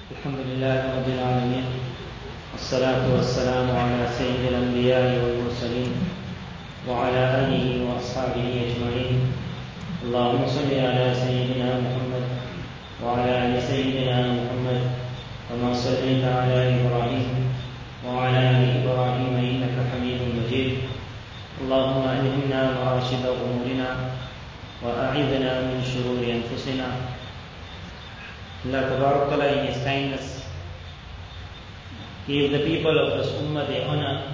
الحمد لله رب العالمين والصلاة والسلام على سيد الأنبياء والمرسلين وعلى آله وأصحابه أجمعين. اللهم صل على سيدنا محمد وعلى آل سيدنا محمد كما صليت على إبراهيم وعلى آل إبراهيم إنك حميد مجيد. اللهم ألهمنا مراشد أمورنا وأعذنا من شرور أنفسنا. Allah Tabarak Ta'ala in His kindness gave the people of this ummah the honor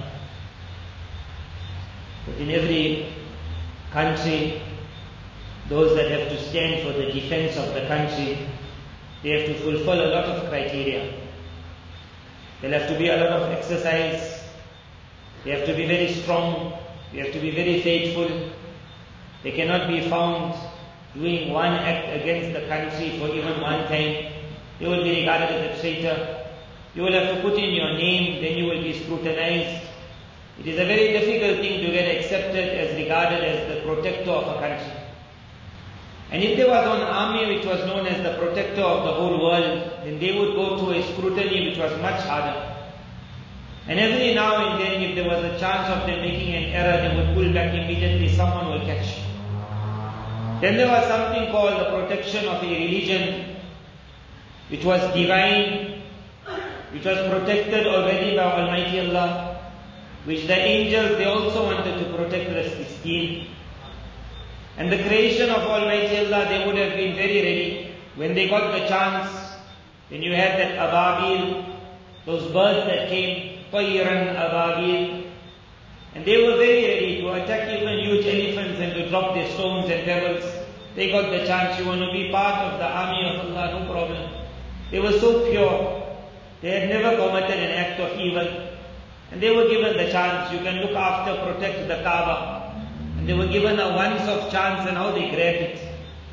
that in every country, those that have to stand for the defense of the country, they have to fulfill a lot of criteria. There'll have to be a lot of exercise, they have to be very strong, they have to be very faithful. They cannot be found doing one act against the country for even one time. They will be regarded as a traitor. You will have to put in your name, then you will be scrutinized. It is a very difficult thing to get accepted as regarded as the protector of a country. And if there was an army which was known as the protector of the whole world, then they would go through a scrutiny which was much harder. And every now and then, if there was a chance of them making an error, they would pull back immediately, someone will catch. Then there was something called the protection of a religion which was divine, which was protected already by Almighty Allah, which the angels, they also wanted to protect this deen. And the creation of Almighty Allah, they would have been very ready. When they got the chance, then you had that ababil, those birds that came, tayran ababil, and they were very ready to attack even huge elephants and to drop their stones and pebbles. They got the chance. You want to be part of the army of Allah, no problem. They were so pure. They had never committed an act of evil. And they were given the chance. You can look after, protect the Kaaba. And they were given a once-off chance, and how they grabbed it.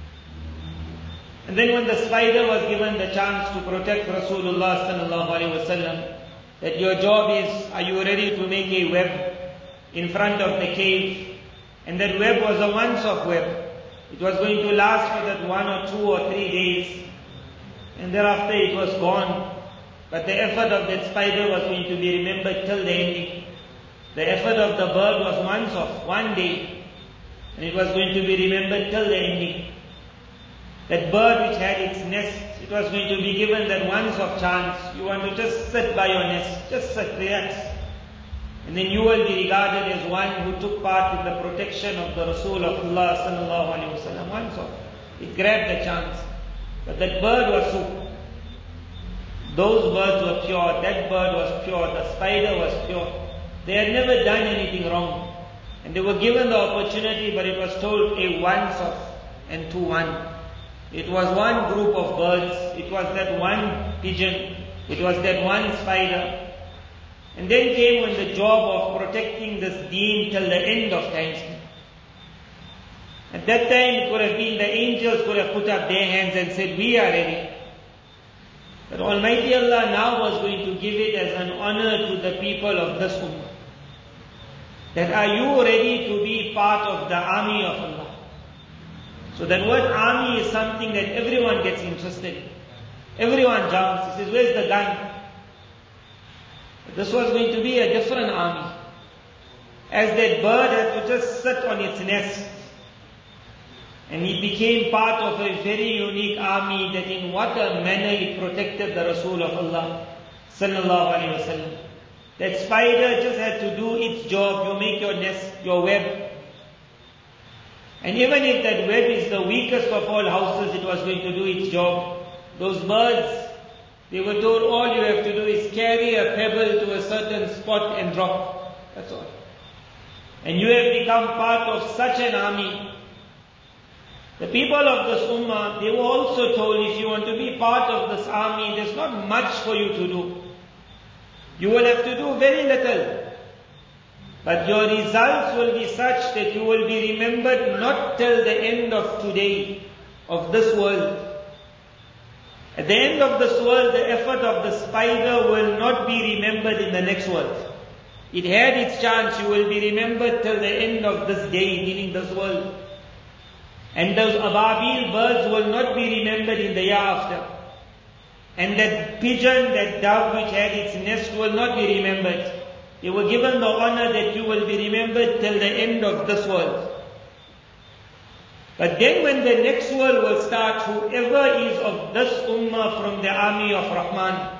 And then when the spider was given the chance to protect Rasulullah sallallahu alaihi wasallam, that your job is, are you ready to make a web in front of the cave? And that web was a once-off web. It was going to last for that 1 or 2 or 3 days. And thereafter it was gone. But the effort of that spider was going to be remembered till the ending. The effort of the bird was once off, one day. And it was going to be remembered till the ending. That bird which had its nest, it was going to be given that once off chance. You want to just sit by your nest, just sit, relax. And then you will be regarded as one who took part in the protection of the Rasul of Allah sallallahu alaihi wasallam. Once off, it grabbed the chance. But that bird was so. Those birds were pure, that bird was pure, the spider was pure. They had never done anything wrong. And they were given the opportunity, but it was told a once off and to one. It was one group of birds, it was that one pigeon, it was that one spider. And then came when the job of protecting this deen till the end of time. At that time it could have been the angels could have put up their hands and said, we are ready. But Almighty Allah now was going to give it as an honor to the people of this ummah. That are you ready to be part of the army of Allah? So that word army is something that everyone gets interested in. Everyone jumps. He says, where's the gun? This was going to be a different army. As that bird had to just sit on its nest. And it became part of a very unique army that in what a manner it protected the Rasul of Allah sallallahu alaihi wasallam. That spider just had to do its job. You make your nest, your web. And even if that web is the weakest of all houses, it was going to do its job. Those birds, they were told all you have to do is carry a pebble to a certain spot and drop. That's all. And you have become part of such an army. The people of this ummah, they were also told, if you want to be part of this army, there's not much for you to do. You will have to do very little. But your results will be such that you will be remembered not till the end of today, of this world. At the end of this world, the effort of the spider will not be remembered in the next world. It had its chance, you will be remembered till the end of this day, meaning this world. And those ababil birds will not be remembered in the year after. And that pigeon, that dove which had its nest will not be remembered. They were given the honor that you will be remembered till the end of this world. But then when the next world will start, whoever is of this ummah from the army of Rahman,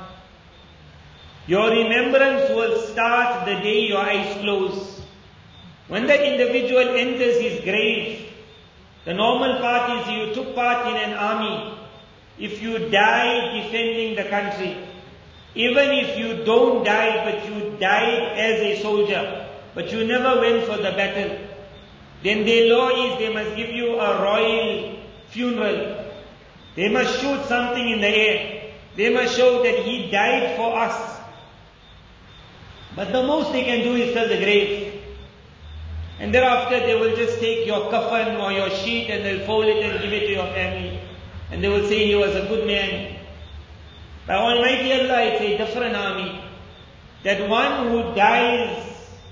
your remembrance will start the day your eyes close. When that individual enters his grave, the normal part is you took part in an army. If you die defending the country, even if you don't die but you died as a soldier, but you never went for the battle, then their law is they must give you a royal funeral. They must shoot something in the air. They must show that he died for us. But the most they can do is till the grave. And thereafter they will just take your coffin or your sheet and they'll fold it and give it to your family. And they will say he was a good man. By Almighty Allah, it's a different army. That one who dies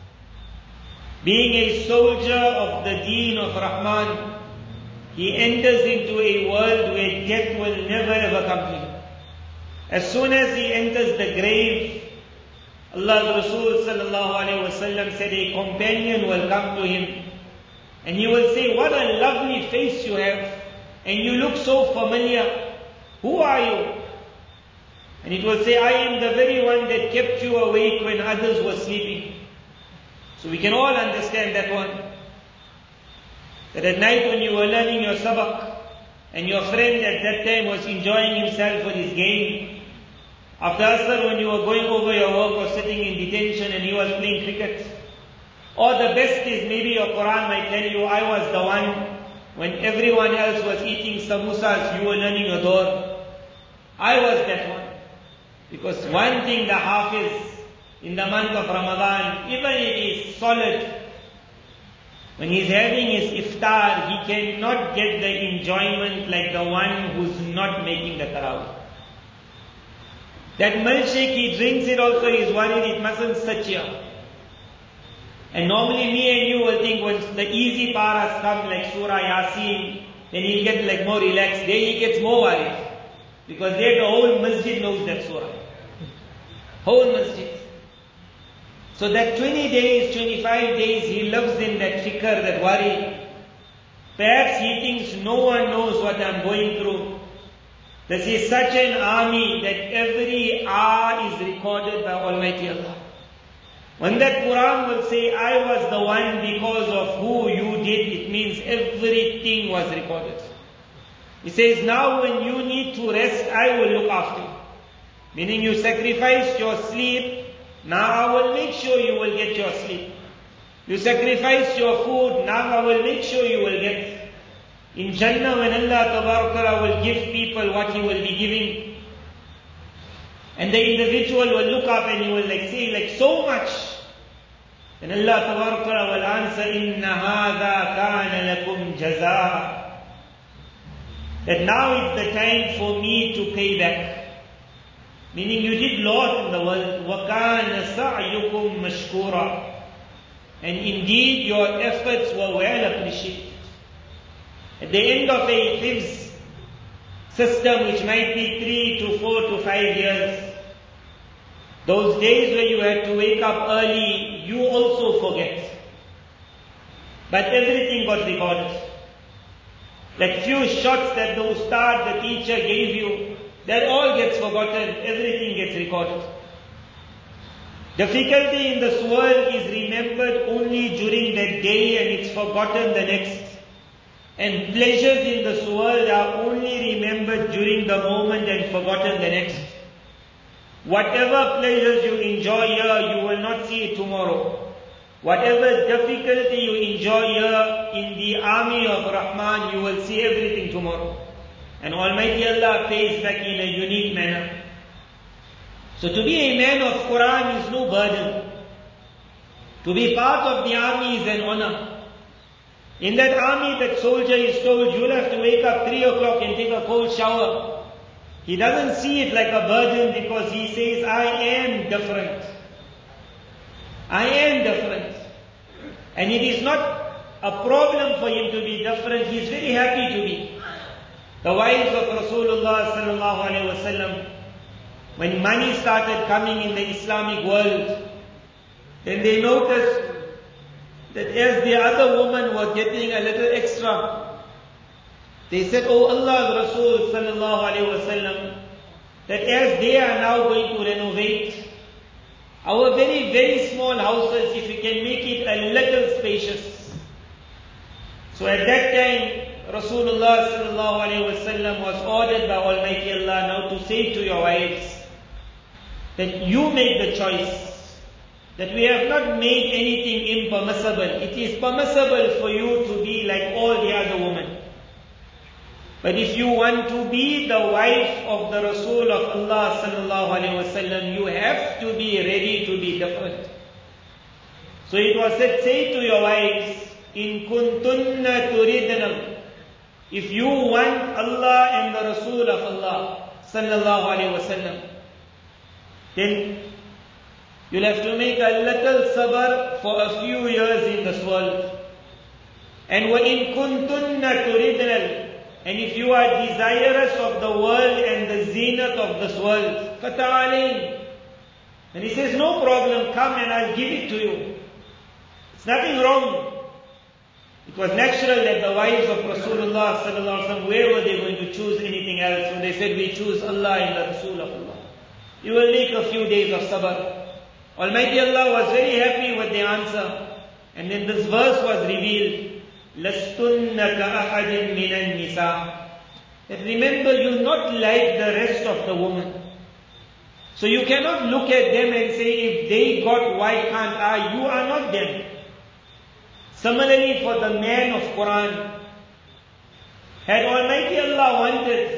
being a soldier of the deen of Rahman, he enters into a world where death will never ever come to him. As soon as he enters the grave, Allah's Rasul sallallahu alayhi wa sallam said a companion will come to him and he will say, what a lovely face you have and you look so familiar. Who are you? And it will say, I am the very one that kept you awake when others were sleeping. So we can all understand that one. That at night when you were learning your sabaq and your friend at that time was enjoying himself with his game, after Asr when you were going over your work or sitting in detention and he was playing cricket, or the best is maybe your Quran might tell you, I was the one when everyone else was eating samosas, you were learning your door. I was that one. Because one thing the Hafiz in the month of Ramadan, even if he is solid, when he's having his iftar, he cannot get the enjoyment like the one who's not making the tarawih. That milkshake, he drinks it also, he's worried it mustn't sit here. And normally me and you will think when the easy paras come like Surah Yasin, then he'll get like more relaxed. There he gets more worried. Because there the whole masjid knows that surah. Whole masjid. So that 20 days, 25 days, he lives in that fikr, that worry. Perhaps he thinks no one knows what I'm going through. This is such an army that every hour is recorded by Almighty Allah. When that Quran will say, I was the one because of who you did, it means everything was recorded. He says, now when you need to rest, I will look after you. Meaning you sacrificed your sleep, now I will make sure you will get your sleep. You sacrificed your food, now I will make sure you will get. In Jannah, when Allah Tabarakala will give people what He will be giving, and the individual will look up and he will say so much, then Allah Tabarakala will answer, Inna hadha kana lakum jaza. That now is the time for me to pay back. Meaning you did lot in the world. وَكَانَ سَعْيُكُمْ مَشْكُورًا. And indeed your efforts were well appreciated. At the end of a hifz system, which might be 3 to 4 to 5 years, those days where you had to wake up early, you also forget. But everything got recorded. That few shots that the ustad, the teacher gave you, that all gets forgotten, everything gets recorded. Difficulty in this world is remembered only during that day and it's forgotten the next. And pleasures in this world are only remembered during the moment and forgotten the next. Whatever pleasures you enjoy here, you will not see it tomorrow. Whatever difficulty you enjoy here in the army of Rahman, you will see everything tomorrow. And Almighty Allah pays back in a unique manner. So to be a man of Quran is no burden. To be part of the army is an honor. In that army, that soldier is told, you'll have to wake up 3 o'clock and take a cold shower. He doesn't see it like a burden because he says, I am different. I am different. And it is not a problem for him to be different. He is very happy to be. The wives of Rasulullah sallallahu alaihi wasallam, when money started coming in the Islamic world, then they noticed that as the other women were getting a little extra, they said, "Oh Allah's Rasul sallallahu alaihi wasallam, that as they are now going to renovate our very, very small houses, if we can make it a little spacious." So at that time, Rasulullah sallallahu alaihi wasallam was ordered by Almighty Allah now to say to your wives that you make the choice, that we have not made anything impermissible. It is permissible for you to be like all the other women. But if you want to be the wife of the Rasul of Allah sallallahu alaihi wasallam, you have to be ready to be different. So it was said, say to your wives, in kuntunna turidna, if you want Allah and the Rasul of Allah sallallahu alaihi wasallam, then you'll have to make a little sabr for a few years in this world. And وَإِن كُنْتُنَّ تُرِدْنَ, and if you are desirous of the world and the zenith of this world, فَتَعَالَيْنِ, and he says, no problem, come and I'll give it to you. It's nothing wrong. It was natural that the wives of Rasulullah sallallahu alaihi wasallam, where were they going to choose anything else? When they said, we choose Allah and the Rasul of Allah, you will make a few days of sabr. Almighty Allah was very happy with the answer. And then this verse was revealed. لَسْتُنَّ كَأَحَدٍ مِنَ النِّسَاءِ, that remember, you're not like the rest of the women. So you cannot look at them and say, if they got, why can't I? You are not them. Similarly for the man of Quran, had Almighty Allah wanted,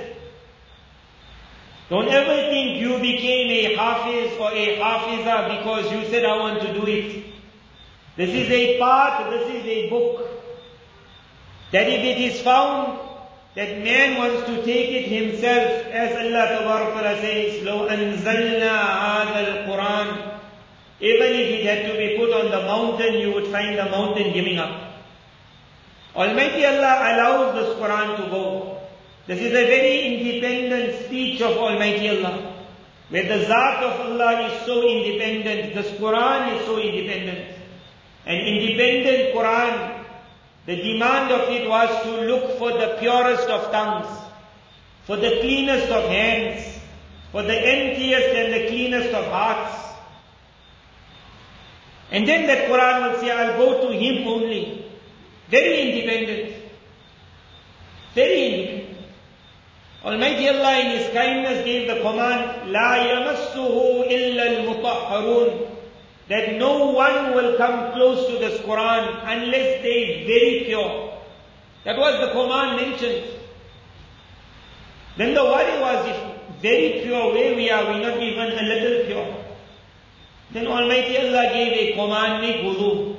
don't ever think you became a hafiz or a hafiza because you said, I want to do it. This is a part, this is a book, that if it is found that man wants to take it himself, as Allah Ta'ala says, لَوْ أَنزَلْنَا هَذَا الْقُرْآنِ, even if it had to be put on the mountain, you would find the mountain giving up. Almighty Allah allows this Quran to go. This is a very independent speech of Almighty Allah, where the Zat of Allah is so independent, this Quran is so independent. An independent Quran, the demand of it was to look for the purest of tongues, for the cleanest of hands, for the emptiest and the cleanest of hearts. And then that Quran will say, I'll go to Him only. Very independent. Very independent. Almighty Allah in His kindness gave the command, لَا يَمَسُّهُ إِلَّا الْمُطَهَّرُونَ, that no one will come close to this Quran unless they are very pure. That was the command mentioned. Then the worry was, if very pure, where we are, we're not even a little pure. Then Almighty Allah gave a command, make wudu.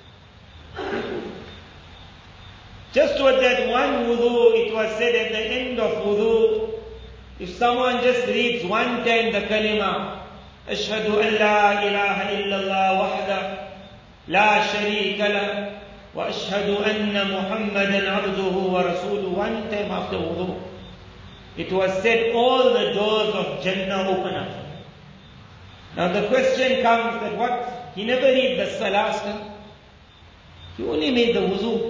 Just with that one wudu, it was said at the end of wudu, if someone just reads one time the kalima, أشهد أن لا إله إلا الله وحده لا شريك له وأشهد أن محمدا عبده ورسوله, one time after wudu, it was said all the doors of Jannah open up. Now the question comes that what? He never read the salah, he only made the wuzu.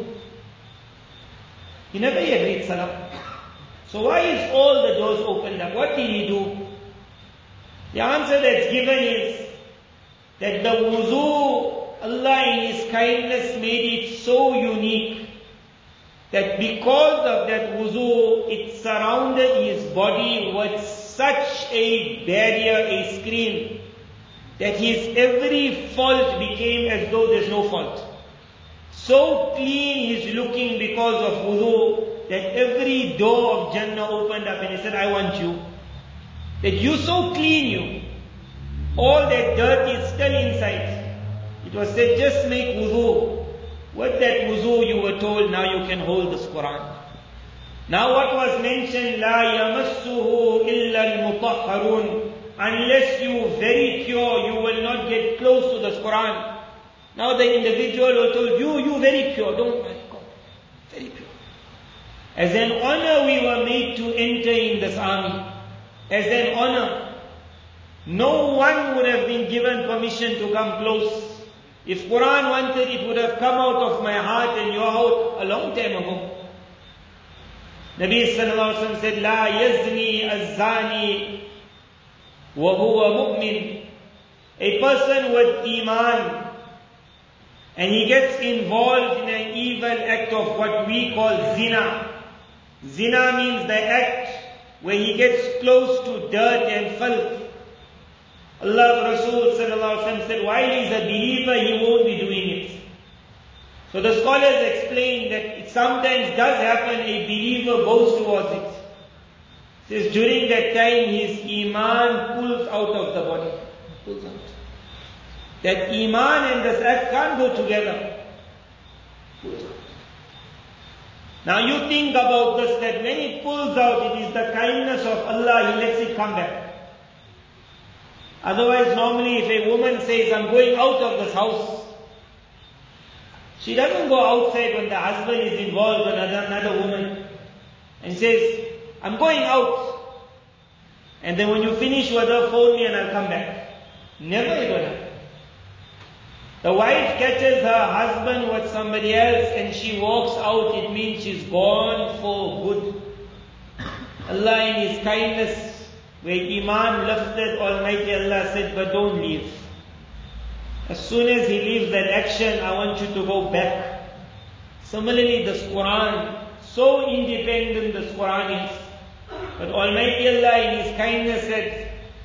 He never yet read salah. So why is all the doors opened up? What did he do? The answer that's given is that the wuzu, Allah in His kindness made it so unique that because of that wuzu, it surrounded his body with such a barrier, a screen, that his every fault became as though there's no fault. So clean he's looking because of wudu, that every door of Jannah opened up and he said, I want you. That you so clean you. All that dirt is still inside. It was said, just make wudu. With that wudu you were told, now you can hold this Quran. Now what was mentioned, لَا يَمَسُّهُ إِلَّا الْمُطَهَّرُونَ, unless you very pure, you will not get close to this Quran. Now the individual was told, you very pure, don't worry, God, very pure. As an honor we were made to enter in this army. As an honor. No one would have been given permission to come close. If Quran wanted, it would have come out of my heart and your heart a long time ago. Nabi sallallahu alaihi wasallam said, "La yazni az-zani wa huwa mu'min." A person with iman and he gets involved in an evil act of what we call zina. Zina means the act where he gets close to dirt and filth. Allah Rasul sallallahu alaihi wasallam said, while he is a believer, he won't be doing it. So the scholars explain that it sometimes does happen, a believer goes towards it. It says during that time his iman pulls out of the body. Pulls out. That iman and this act can't go together. Pulls out. Now you think about this, that when it pulls out, it is the kindness of Allah, He lets it come back. Otherwise, normally if a woman says, I'm going out of this house, she doesn't go outside when the husband is involved with another woman and says, I'm going out. And then when you finish with her, phone me and I'll come back. Never ever happen. The wife catches her husband with somebody else and she walks out, it means she's gone for good. Allah in His kindness, where Iman lifted, Almighty Allah said, but don't leave. As soon as He leaves that action, I want you to go back. Similarly, this Quran, so independent this Quran is. But Almighty Allah in His kindness said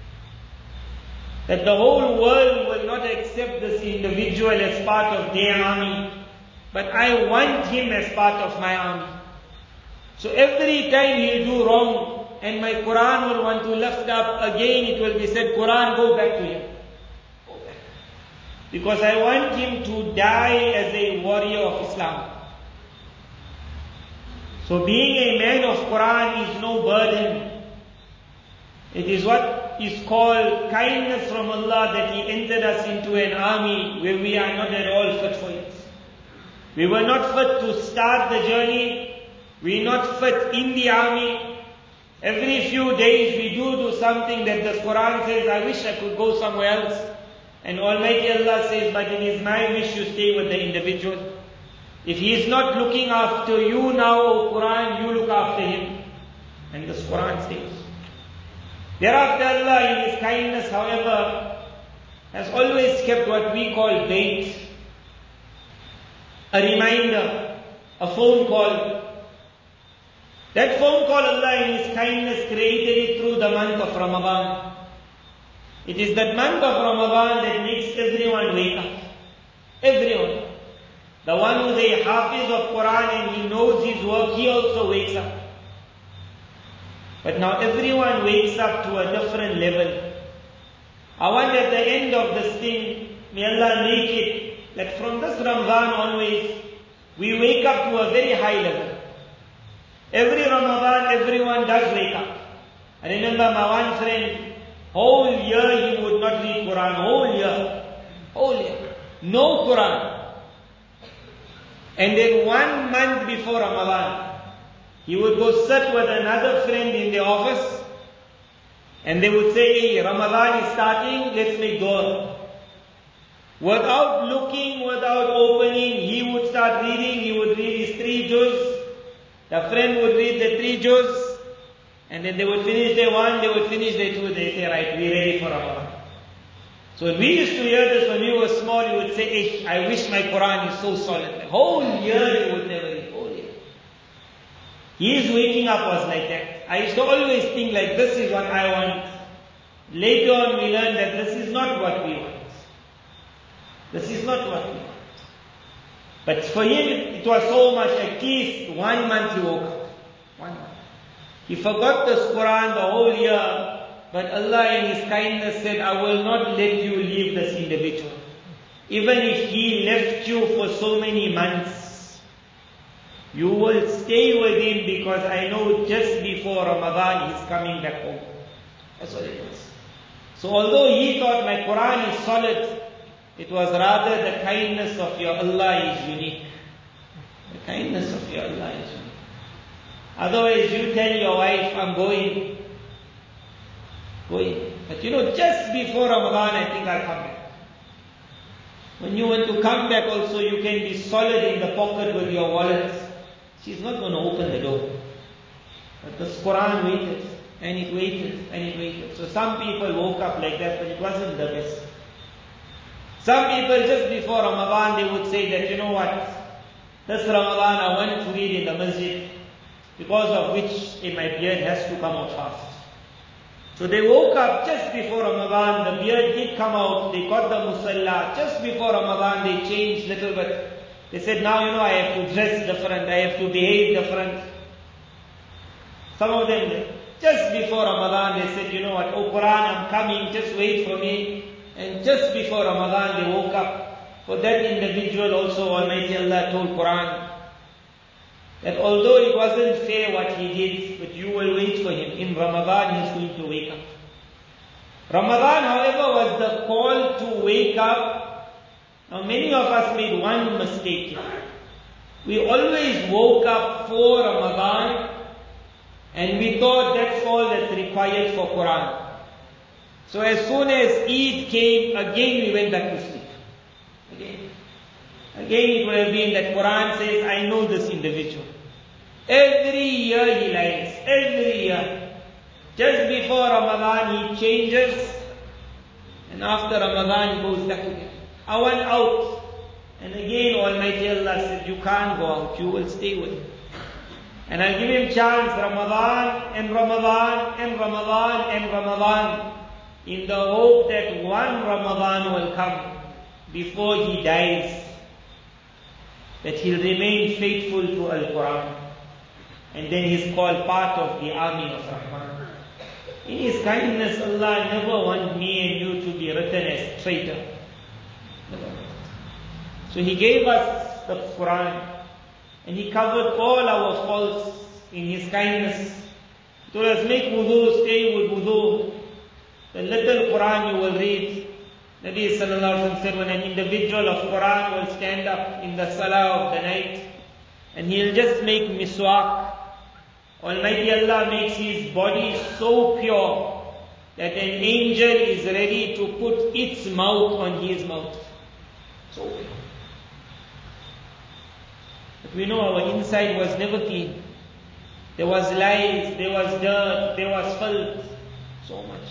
that the whole world will not accept this individual as part of their army, but I want him as part of my army. So every time he'll do wrong, and my Quran will want to lift up, again it will be said, Quran, go back to him. Go back. Because I want him to die as a warrior of Islam. So being a man of Quran is no burden. It is what is called kindness from Allah that He entered us into an army where we are not at all fit for it. We were not fit to start the journey. We are not fit in the army. Every few days we do something that the Quran says, I wish I could go somewhere else. And Almighty Allah says, but it is my wish you stay with the individual. If he is not looking after you now, O Quran, you look after him. And this Quran stays. Thereafter Allah in His kindness, however, has always kept what we call bait. A reminder, a phone call. That phone call Allah in His kindness created it through the month of Ramadan. It is that month of Ramadan that makes everyone wake up. Everyone. The one who's a hafiz of Quran and he knows his work, he also wakes up. But now everyone wakes up to a different level. I want at the end of this thing, may Allah make it, like from this Ramadan onwards, we wake up to a very high level. Every Ramadan, everyone does wake up. I remember my one friend, whole year he would not read Quran, whole year. No Quran. And then 1 month before Ramadan, he would go sit with another friend in the office and they would say, hey, Ramadan is starting, let's make dua. Without looking, without opening, he would start reading, he would read his 3 juz. The friend would read the 3 juz and then they would finish their 1, they would finish their 2, they say, right, we're ready for Ramadan. So we used to hear this when we were small, he would say, hey, I wish my Quran is so solid. The whole year he would never read. His waking up was like that. I used to always think like, this is what I want. Later on we learned that this is not what we want. This is not what we want. But for him it was so much, at least 1 month he woke up. 1 month. He forgot this Quran the whole year, but Allah in His kindness said, I will not let you leave this individual. Even if he left you for so many months, you will stay with him because I know just before Ramadan he's coming back home. That's what it was. So although he thought my Quran is solid, it was rather the kindness of your Allah is unique. The kindness of your Allah is unique. Otherwise you tell your wife, I'm going. But just before Ramadan, I think I'll come back. When you want to come back also, you can be solid in the pocket with your wallet. She's not going to open the door. But the Quran waited, and it waited, and it waited. So some people woke up like that, but it wasn't the best. Some people just before Ramadan, they would say that, this Ramadan I want to read in the masjid, because of which my beard has to come out fast. So they woke up just before Ramadan, the beard did come out, they got the musalla. Just before Ramadan, they changed a little bit. They said, now I have to dress different, I have to behave different. Some of them, just before Ramadan, they said, oh Quran, I'm coming, just wait for me. And just before Ramadan, they woke up. For that individual also, Almighty Allah told Quran, that although it wasn't fair what he did, but you will wait for him. In Ramadan, he's going to wake up. Ramadan, however, was the call to wake up. Now, many of us made one mistake. We always woke up for Ramadan, and we thought that's all that's required for Quran. So as soon as Eid came, again we went back to sleep. Again it would have been that Quran says, I know this individual. Every year he lies. Every year. Just before Ramadan he changes. And after Ramadan he goes back again. I went out. And again Almighty Allah said, you can't go out. You will stay with him. And I'll give him chance Ramadan and Ramadan and Ramadan and Ramadan. In the hope that one Ramadan will come before he dies, that he'll remain faithful to Al-Quran. And then he's called part of the army of Rahman. In His kindness, Allah never wants me and you to be written as traitor. So He gave us the Quran, and He covered all our faults in His kindness. He told us, make wudu, stay with wudu. The little Quran you will read. Nabi sallallahu alaihi wasallam said, when an individual of Quran will stand up in the salah of the night, and he'll just make miswak, Almighty Allah makes his body so pure that an angel is ready to put its mouth on his mouth. So pure. But we know our inside was never clean. There was lies, there was dirt, there was filth, so much.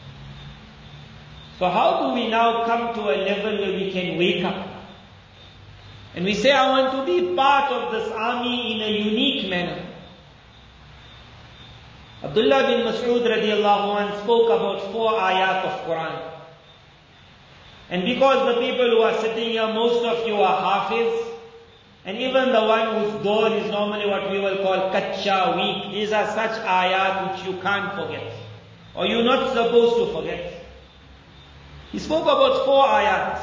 So how do we now come to a level where we can wake up? And we say, I want to be part of this army in a unique manner. Abdullah bin Mas'ud radiallahu anh spoke about 4 ayat of Quran. And because the people who are sitting here, most of you are hafiz, and even the one whose door is normally what we will call kacha, weak, these are such ayat which you can't forget, or you're not supposed to forget. He spoke about 4 ayat.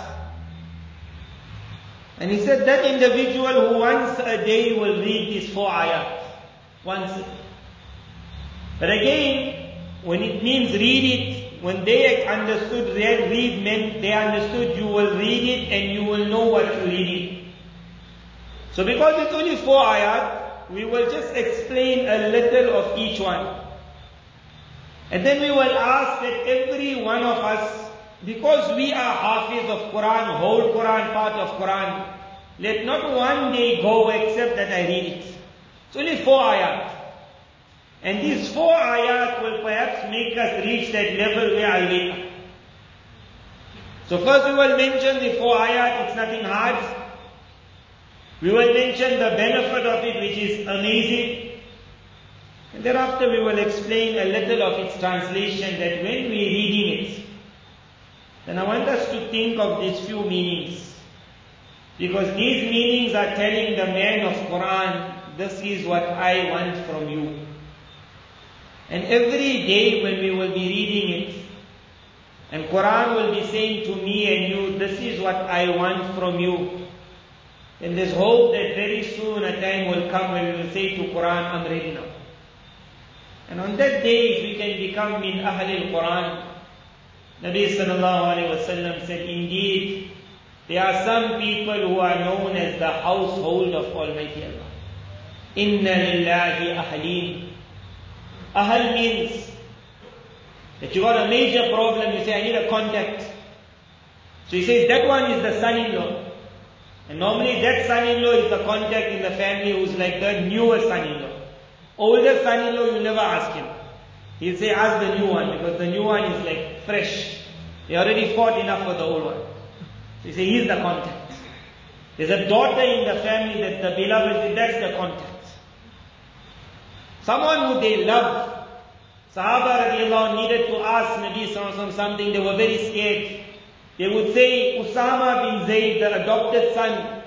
And he said that individual who once a day will read these 4 ayat. Once a day. But again, when it means read it, when they understood read meant they understood you will read it and you will know what you're reading. So because it's only 4 ayat, we will just explain a little of each one. And then we will ask that every one of us, because we are hafiz of Quran, whole Quran, part of Quran, let not one day go except that I read it. It's only 4 ayat. And these 4 ayat will perhaps make us reach that level where I wake up. So first we will mention the 4 ayat, it's nothing hard. We will mention the benefit of it, which is amazing. And thereafter we will explain a little of its translation, that when we are reading it, then I want us to think of these few meanings. Because these meanings are telling the man of Quran, this is what I want from you. And every day when we will be reading it, and Quran will be saying to me and you, this is what I want from you. And there's hope that very soon a time will come when we will say to Quran, I'm ready now. And on that day, if we can become min Ahlil Quran, Nabi sallallahu alayhi wa sallam said, indeed, there are some people who are known as the household of Almighty Allah. Inna lillahi ahleen. Ahl means That you got a major problem, you say, I need a contact. So he says, that one is the son-in-law. And normally that son-in-law is the contact in the family who's like the newer son-in-law. Older son-in-law, you never ask him. He'll say, ask the new one, because the new one is like fresh. They already fought enough for the old one. So you say, he's the contact. There's a daughter in the family that's the beloved, that's the contact. Someone who they love. Sahaba radiallahu needed to ask Nabi sallallahu alaihi wasallam something, they were very scared. They would say, Usama bin Zayd, the adopted son,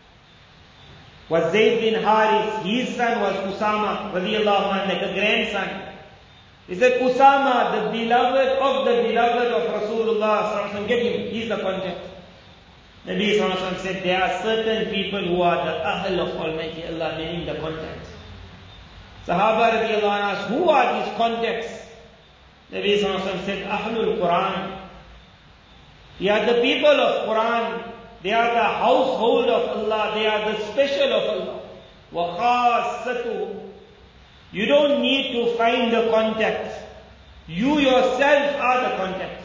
was Zayd bin Haris. His son was Usama radiallahu anhu, like a grandson. He said, Usama, the beloved of Rasulullah sallallahu alaihi wasallam, get him, he's the contact. Nabi sallallahu alaihi wasallam said, there are certain people who are the Ahl of Almighty Allah, meaning the contact. Sahaba radiallahu anhu asked, who are these contacts? Nabi sallallahu alaihi wasallam said, Ahlul Quran. They are the people of Quran. They are the household of Allah. They are the special of Allah. Wa khassatuhu. You don't need to find the contact. You yourself are the contact.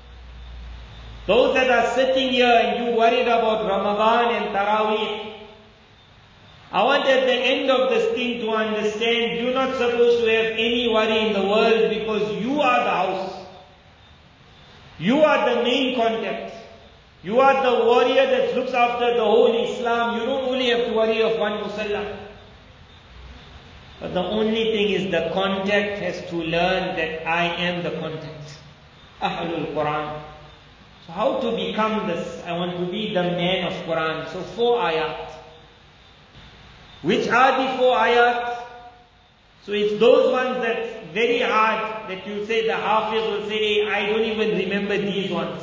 Those that are sitting here and you worried about Ramadan and Taraweeh, I want at the end of this thing to understand, you're not supposed to have any worry in the world because you are the house. You are the main contact. You are the warrior that looks after the whole Islam. You don't only have to worry of one Musalla. But the only thing is the contact has to learn that I am the contact. Ahlul Quran. So how to become this? I want to be the man of Quran. So 4 ayat. Which are the 4 ayat? So it's those ones that's very hard that you say, the Hafiz will say, I don't even remember these ones.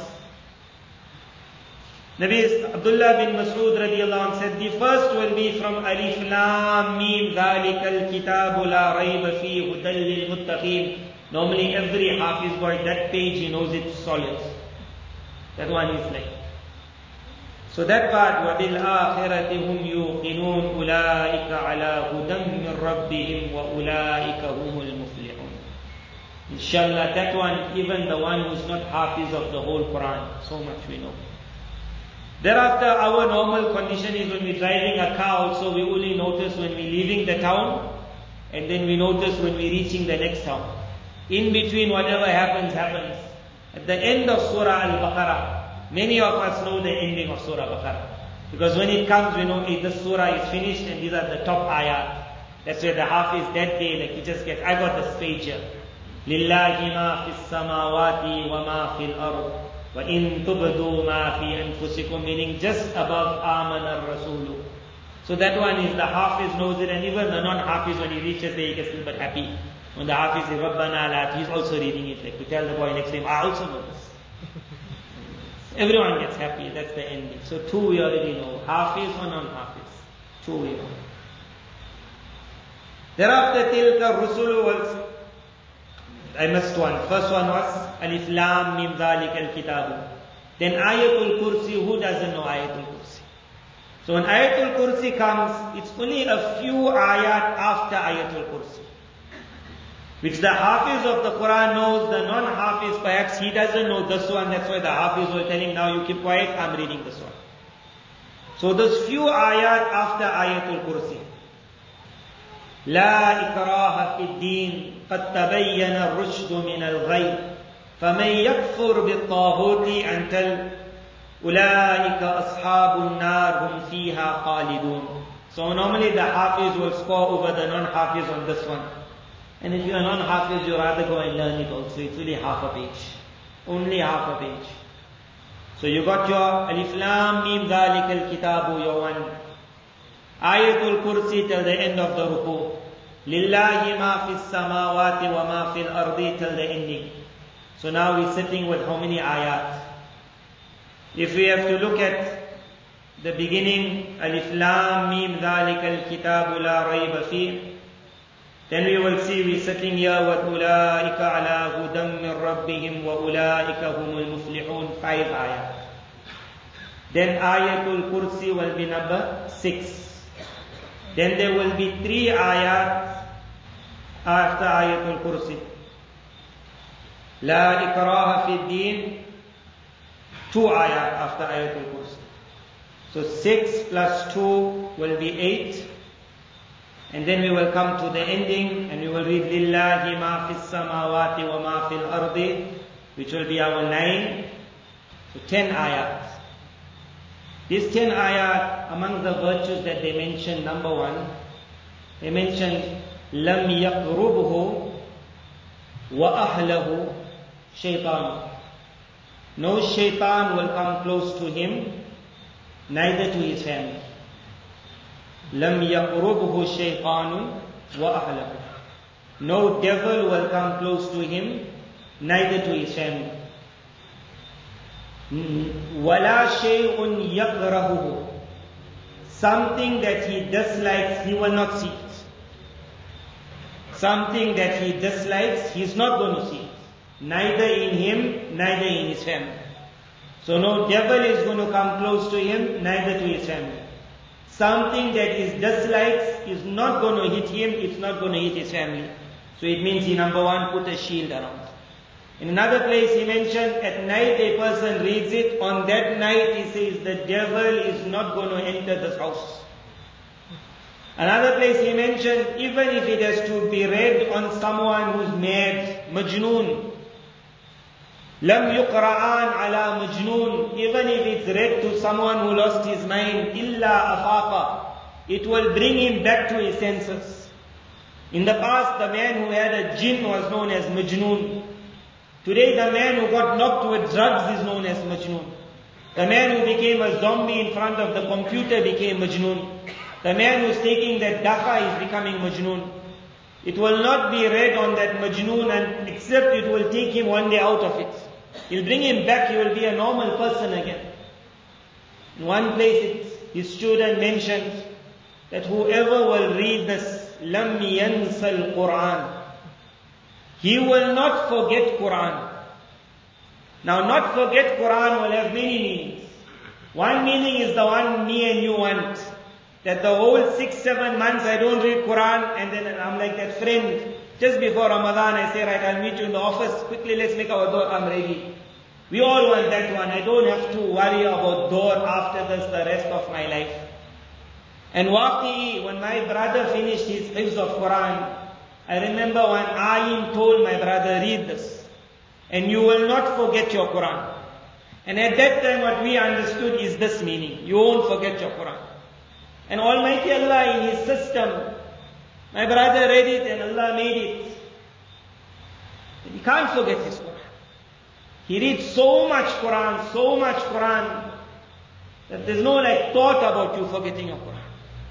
Nabi Abdullah bin Mas'ud radiallahu anh said, the first will be from Alif Lam Mim Dhalikal Kitabu La Rayba Fi Hudal Lil Muttaqin. Normally every Hafiz boy, that page he knows it solid. That one is like. So that part, وَبِالْآخِرَةِ هُمْ يُوقِنُونَ أُولَٰئِكَ عَلَىٰ هُدًى مِّن رَبِّهِمْ وَأُولَٰئِكَ هُمُ الْمُفْلِحُونَ. Inshallah, that one, even the one who's not Hafiz of the whole Quran, so much we know. Thereafter, our normal condition is when we're driving a car also, we only notice when we're leaving the town, and then we notice when we're reaching the next town. In between, whatever happens, happens. At the end of Surah Al-Baqarah, many of us know the ending of Surah Baqarah. Because when it comes, we know this surah is finished and these are the top ayat. That's where the Hafiz that day, like he just gets, I got this page here. لِلَّهِ مَا فِي السَّمَاوَاتِ وَمَا فِي الْأَرْضِ وَإِن تُبْدُوا مَا فِي أَنفُسِكُم, meaning just above آمَنَ الرَّسُولُ. So that one is the Hafiz knows it, and even the non-Hafiz when he reaches there he gets a little bit happy. When the Hafiz says رَبَّنَا لَا, he's also reading it, like to tell the boy next to him, I also know this. Everyone gets happy, that's the ending. So 2 we already know, Hafiz or non-Hafiz. 2 we know. Thereafter, tilka rusulu was, I missed one. First one was Alif Lam Mim Dhalikal Kitabu. Then Ayatul Kursi, who doesn't know Ayatul Kursi? So when Ayatul Kursi comes, it's only a few ayat after Ayatul Kursi, which the Hafiz of the Quran knows, the non-Hafiz perhaps he doesn't know this one, that's why the Hafiz will tell him, now you keep quiet, I'm reading this one. So those few ayat after Ayatul Kursi. لا إكراه في الدين قد تبين الرشد من الغي فمن يكفر بالطاغوت أنتل أولئك أصحاب النار هم فيها خالدون. So normally the Hafiz will score over the non-Hafiz on this one. And if you are non-Hafiz, you rather go and learn it also. It's only half a page. Only half a page. So you got your Alif Lam Mim Dhalikal Kitabu, your one. Ayatul Kursi till the end of the ruku. Lillahi ma fis samawati wa ma fil ardi till the ending. So now we're sitting with how many ayat? If we have to look at the beginning, Alif Lam Mim Dhalikal Kitabu La Rayba Fi, then we will see we're sitting here with أُولَٰئِكَ عَلَىٰ هُدًى مِّن رَبِّهِمْ وَأُولَٰئِكَ هُمُ الْمُفْلِحُونَ 5 ayat. Then Ayatul Kursi will be number 6. Then there will be 3 ayat after Ayatul Kursi. La ikraha fi din. 2 ayat after Ayatul Kursi. So 6 plus 2 will be 8. And then we will come to the ending and we will read Lillahi ma fis samawati wa ma fil ardi, which will be our 9. So 10 ayat. These 10 ayat, among the virtues that they mention, number 1, they mentioned Lam yaqrubhu wa ahlahu shaitan. No shaitan will come close to him, neither to his family. Lam yaqrubhu shaytanun wa ahlahu. No devil will come close to him, neither to his family. Wala shay'un yakrahuhu. Something that he dislikes, he will not see it. Something that he dislikes, he is not going to see it. Neither in him, neither in his family. So no devil is going to come close to him, neither to his family. Something that is dislikes is not going to hit him, it's not going to hit his family. So it means he, number 1, put a shield around. In another place he mentioned, at night a person reads it, on that night he says the devil is not going to enter this house. Another place he mentioned, even if it has to be read on someone who's mad, majnoon, Lam yuqra'an ala majnoon. Even if it's read to someone who lost his mind, illa afaqa, it will bring him back to his senses. In the past, the man who had a jinn was known as majnoon. Today, the man who got knocked with drugs is known as majnoon. The man who became a zombie in front of the computer became majnoon. The man who's taking that dafa is becoming majnoon. It will not be read on that majnoon, and except it will take him one day out of it. He'll bring him back, he will be a normal person again. In one place, his student mentioned that whoever will read this, Lam yansal Quran, he will not forget Quran. Now, not forget Quran will have many meanings. One meaning is the one me and you want. That the whole 6-7 months I don't read Quran, and then I'm like that friend. Just before Ramadan I say, right, I'll meet you in the office, quickly let's make our door, I'm ready. We all want that one. I don't have to worry about door after this the rest of my life. And waqi, when my brother finished his hifz of Quran, I remember when Ayin told my brother, read this, and you will not forget your Quran. And at that time what we understood is this meaning, you won't forget your Quran. And Almighty Allah in His system, my brother read it and Allah made it. He can't forget his Quran. He reads so much Quran, that there's no thought about you forgetting your Quran.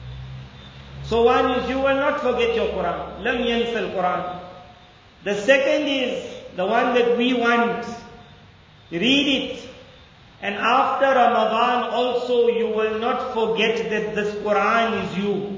So one is, you will not forget your Quran. Lam yansal Quran. The second is, the one that we want. Read it. And after Ramadan also you will not forget that this Quran is you.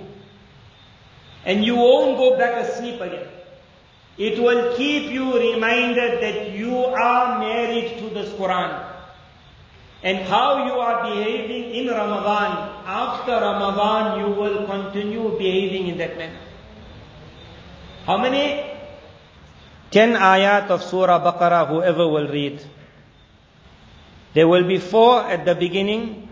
And you won't go back asleep again. It will keep you reminded that you are married to this Quran. And how you are behaving in Ramadan, after Ramadan you will continue behaving in that manner. How many? 10 ayat of Surah Baqarah whoever will read. There will be 4 at the beginning,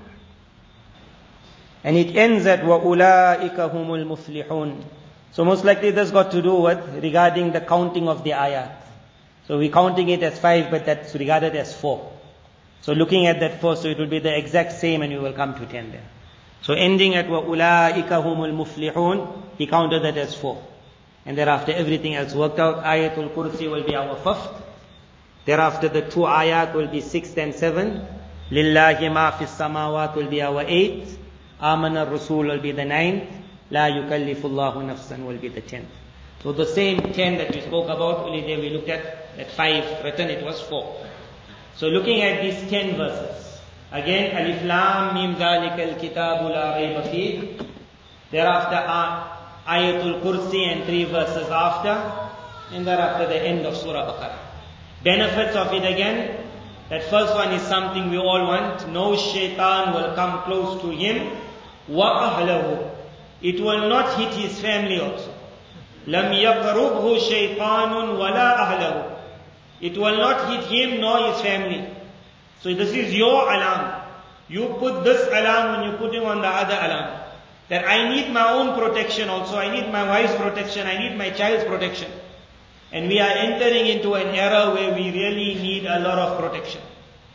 and it ends at وَأُولَٰئِكَ هُمُ الْمُفْلِحُونَ. So most likely this got to do with regarding the counting of the ayat. So we're counting it as 5, but that's regarded as 4. So looking at that 4, so it will be the exact same, and we will come to 10 there. So ending at وَأُولَٰئِكَ هُمُ الْمُفْلِحُونَ, he counted that as 4. And thereafter everything else worked out. Ayatul Kursi will be our 5th. Thereafter the 2 ayat will be 6th and 7th. Lillahi ma fis samawat will be our 8th. Amana Rasul will be the 9th. La yukallifullahu nafsan will be the 10th. So the same 10 that we spoke about, only there we looked at 5 written, it was 4. So looking at these 10 verses. Again, Alif Lam Mim Zalikal Kitabu La Rayba Fih. Thereafter Ayatul Kursi and 3 verses after. And thereafter the end of Surah Baqarah. Benefits of it again, that first one is something we all want. No shaitan will come close to him. Wa ahlahu. It will not hit his family also. Lam yaqrubhu shaytanun wala ahlahu. It will not hit him nor his family. So this is your alarm. You put this alarm when you're putting on the other alarm. That I need my own protection also. I need my wife's protection. I need my child's protection. And we are entering into an era where we really need a lot of protection.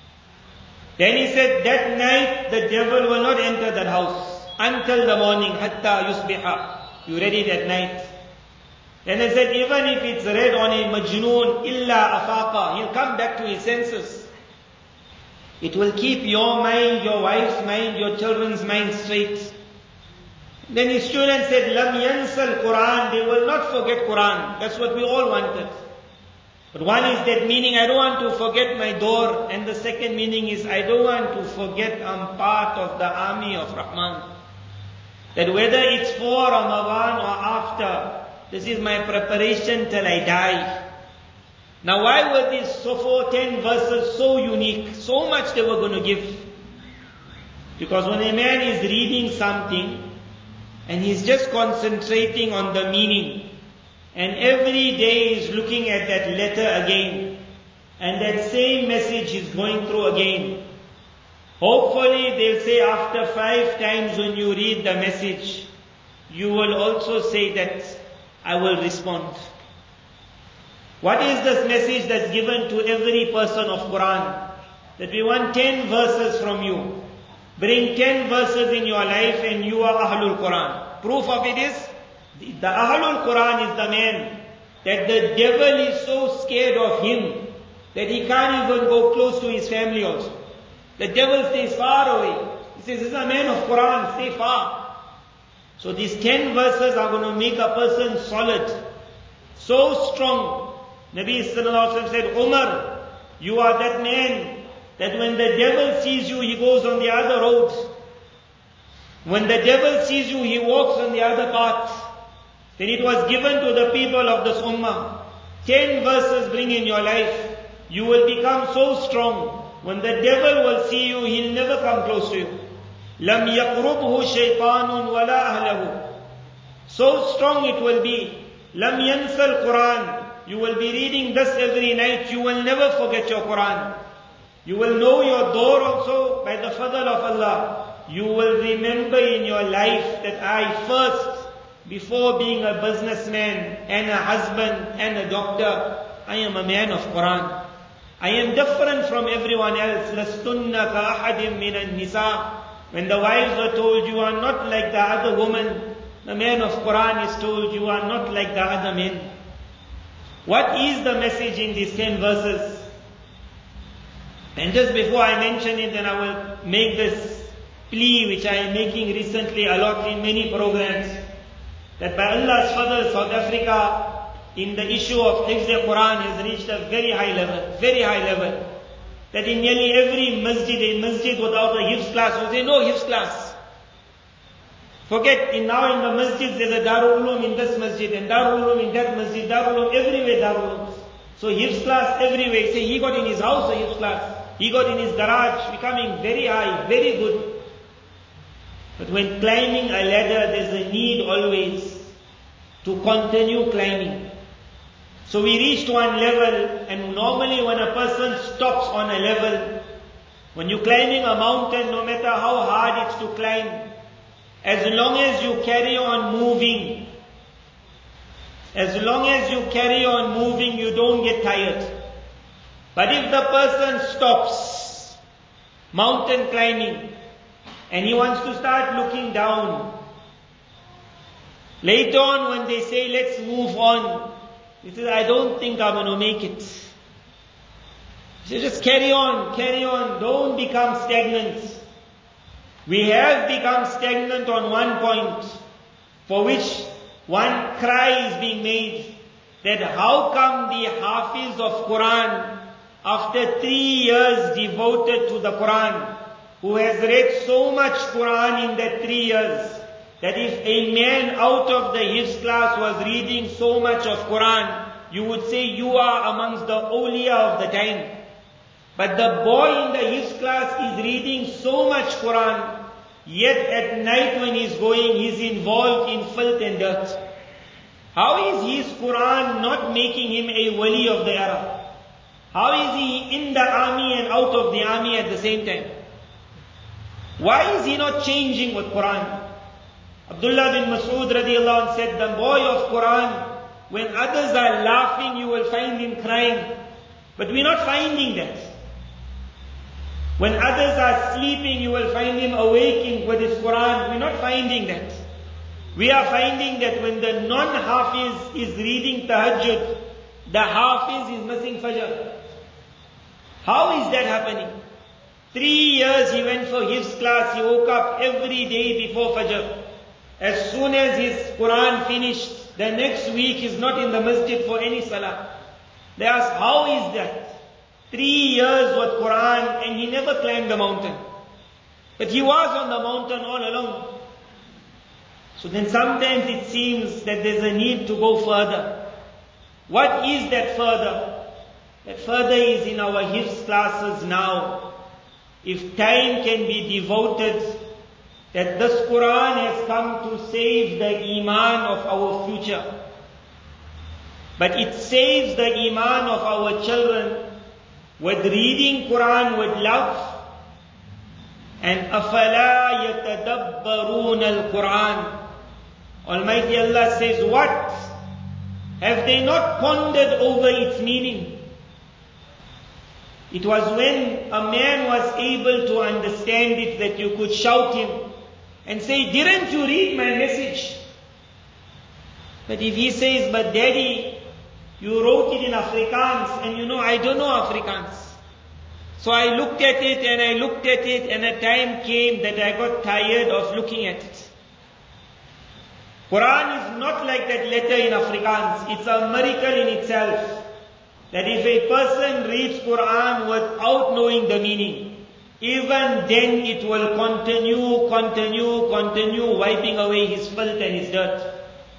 Then he said, that night the devil will not enter that house until the morning, hatta yusbiha. You read it at night. Then he said, even if it's read on a majnoon, illa afaqa, he'll come back to his senses. It will keep your mind, your wife's mind, your children's mind straight. Then his student said, lam yansal Quran, they will not forget Quran. That's what we all wanted. But one is that meaning, I don't want to forget my door. And the second meaning is, I don't want to forget I'm part of the army of Rahman. That whether it's for Ramadan or after, this is my preparation till I die. Now why were these 10 verses so unique? So much they were going to give. Because when a man is reading something, and he's just concentrating on the meaning, and every day is looking at that letter again, and that same message is going through again. Hopefully they'll say after 5 times when you read the message, you will also say that I will respond. What is this message that's given to every person of Quran? That we want 10 verses from you. Bring 10 verses in your life and you are Ahlul Quran. Proof of it is, the Ahlul Quran is the man that the devil is so scared of him that he can't even go close to his family also. The devil stays far away. He says, this is a man of Quran, stay far. So these 10 verses are going to make a person solid, so strong. Nabi sallallahu alaihi wasallam said, Umar, you are that man that when the devil sees you, he goes on the other road. When the devil sees you, he walks on the other path. Then it was given to the people of this ummah. 10 verses bring in your life. You will become so strong. When the devil will see you, he'll never come close to you. لَمْ يَقْرُبْهُ شَيْطَانٌ وَلَا أَهْلَهُ. So strong it will be. لَمْ يَنْسَ الْقُرْآنِ. You will be reading this every night. You will never forget your Quran. You will know your door also by the fadl of Allah. You will remember in your life that I first, before being a businessman and a husband and a doctor, I am a man of Quran. I am different from everyone else. لَسْتُنَّ كَأَحَدٍ مِّنَ النِّسَاءِ. When the wives were told, you are not like the other woman, the man of Quran is told, you are not like the other men. What is the message in these 10 verses? And just before I mention it, then I will make this plea which I am making recently a lot in many programs. That by Allah's fadl, South Africa, in the issue of Hifz Quran has reached a very high level. Very high level. That in nearly every masjid, a masjid without a Hifz class, will say no Hifz class. Forget, now in the masjids there's a Darul Ulum in this masjid, and Darul Ulum in that masjid, Darul Ulum everywhere, Darul Ulum. So Hifz class everywhere. Say he got in his house a Hifz class. He got in his garage, becoming very high, very good. But when climbing a ladder, there's a need always to continue climbing. So we reached one level, and normally when a person stops on a level, when you're climbing a mountain, no matter how hard it's to climb, as long as you carry on moving, you don't get tired. But if the person stops mountain climbing, and he wants to start looking down, later on when they say, let's move on, he says, I don't think I'm going to make it. He says, just carry on, don't become stagnant. We have become stagnant on one point, for which one cry is being made, that how come the Hafiz of Quran, after 3 years devoted to the Quran, who has read so much Quran in that 3 years, that if a man out of the Hifz class was reading so much of Quran, you would say you are amongst the awliya of the time. But the boy in the Hifz class is reading so much Quran, yet at night when he's going, he's involved in filth and dirt. How is his Quran not making him a wali of the era? How is he in the army and out of the army at the same time? Why is he not changing with Quran? Abdullah bin Mas'ud radiallahu anh said, the boy of Quran, when others are laughing, you will find him crying. But we're not finding that. When others are sleeping, you will find him awaking with his Quran. We're not finding that. We are finding that when the non-Hafiz is reading Tahajjud, the Hafiz is missing Fajr. How is that happening? 3 years he went for Hifz class, he woke up every day before Fajr. As soon as his Quran finished, the next week he's not in the masjid for any salah. They ask, how is that? 3 years with Quran and he never climbed the mountain. But he was on the mountain all along. So then sometimes it seems that there's a need to go further. What is that further? That further is in our Hifz classes now. If time can be devoted, that this Quran has come to save the Iman of our future. But it saves the Iman of our children with reading Quran with love. And أَفَلَا يَتَدَبَّرُونَ الْقُرْآنِ. Almighty Allah says, what? Have they not pondered over its meaning? It was when a man was able to understand it that you could shout him and say, didn't you read my message? But if he says, but daddy, you wrote it in Afrikaans, and I don't know Afrikaans. So I looked at it and I looked at it, and a time came that I got tired of looking at it. Quran is not like that letter in Afrikaans. It's a miracle in itself. That if a person reads Quran without knowing the meaning, even then it will continue, wiping away his filth and his dirt.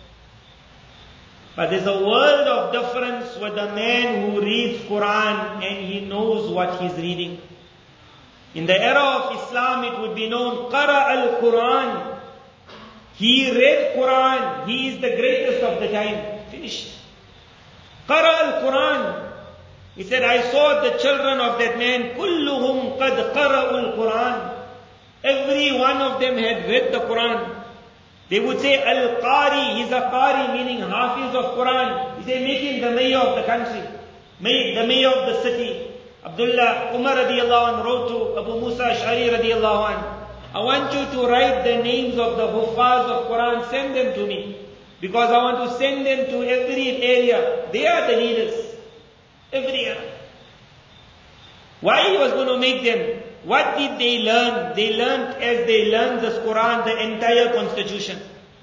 But there's a world of difference with the man who reads Quran and he knows what he's reading. In the era of Islam, it would be known, Qara al-Quran. He read Quran. He is the greatest of the time. Finished. Qara al-Quran. He said, I saw the children of that man, kulluhum qad qara'u al-Quran. Every one of them had read the Quran. They would say, Al-Qari, he's a Qari, meaning Hafiz of Quran. He said, make him the mayor of the country, the mayor of the city. Abdullah Umar radiallahu anh wrote to Abu Musa Ash'ari radiallahu anh, I want you to write the names of the Huffaz of Quran, send them to me. Because I want to send them to every area. They are the leaders. Every area. Why he was going to make them? What did they learn? They learned as they learned this Quran, the entire constitution.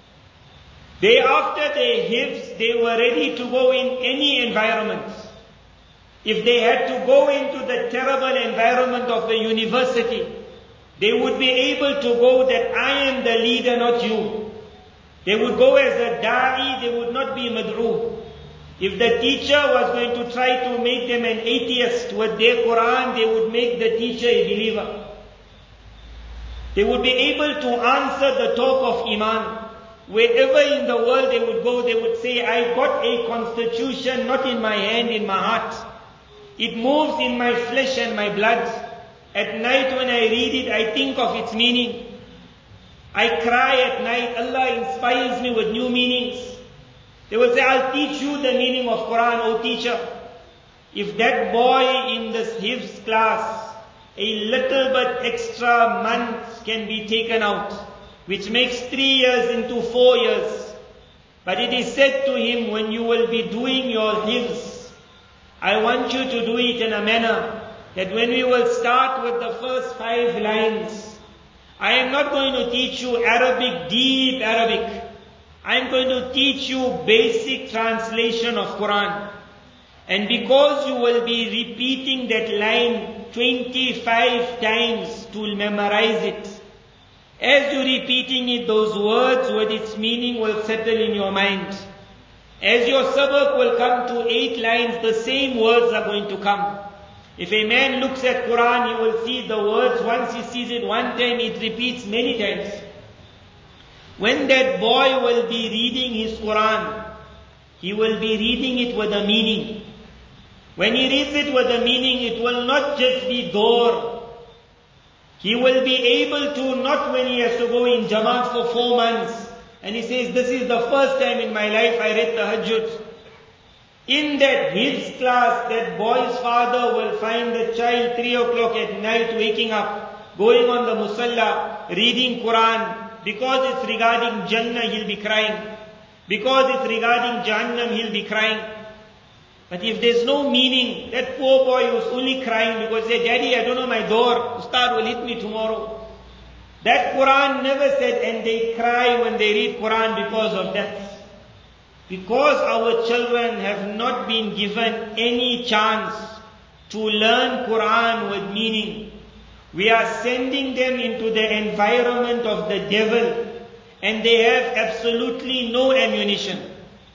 After their hifz, they were ready to go in any environment. If they had to go into the terrible environment of a university, they would be able to go that I am the leader, not you. They would go as a da'i, they would not be mad'u. If the teacher was going to try to make them an atheist with their Quran, they would make the teacher a believer. They would be able to answer the talk of Iman. Wherever in the world they would go, they would say, I got a constitution not in my hand, in my heart. It moves in my flesh and my blood. At night when I read it, I think of its meaning. I cry at night. Allah inspires me with new meanings. They will say, I'll teach you the meaning of Quran, O teacher. If that boy in this Hifz class, a little bit extra months can be taken out, which makes 3 years into 4 years. But it is said to him, when you will be doing your Hifz, I want you to do it in a manner that when we will start with the first 5 lines, I am not going to teach you Arabic, deep Arabic. I am going to teach you basic translation of Quran. And because you will be repeating that line 25 times to memorize it, as you're repeating it, those words with its meaning will settle in your mind. As your sabak will come to 8 lines, the same words are going to come. If a man looks at Quran, he will see the words. Once he sees it one time, it repeats many times. When that boy will be reading his Quran, he will be reading it with a meaning. When he reads it with the meaning, it will not just be door. He will be able to, not when he has to go in Jamaat for 4 months, and he says, this is the first time in my life I read Tahajjud. In that his class, that boy's father will find the child 3 o'clock at night waking up, going on the musalla, reading Quran. Because it's regarding Jannah, he'll be crying. Because it's regarding Jahannam, he'll be crying. But if there's no meaning, that poor boy who's only crying because he said, Daddy, I don't know my door, Ustad will hit me tomorrow. That Quran never said, and they cry when they read Quran because of that. Because our children have not been given any chance to learn Quran with meaning, we are sending them into the environment of the devil, and they have absolutely no ammunition.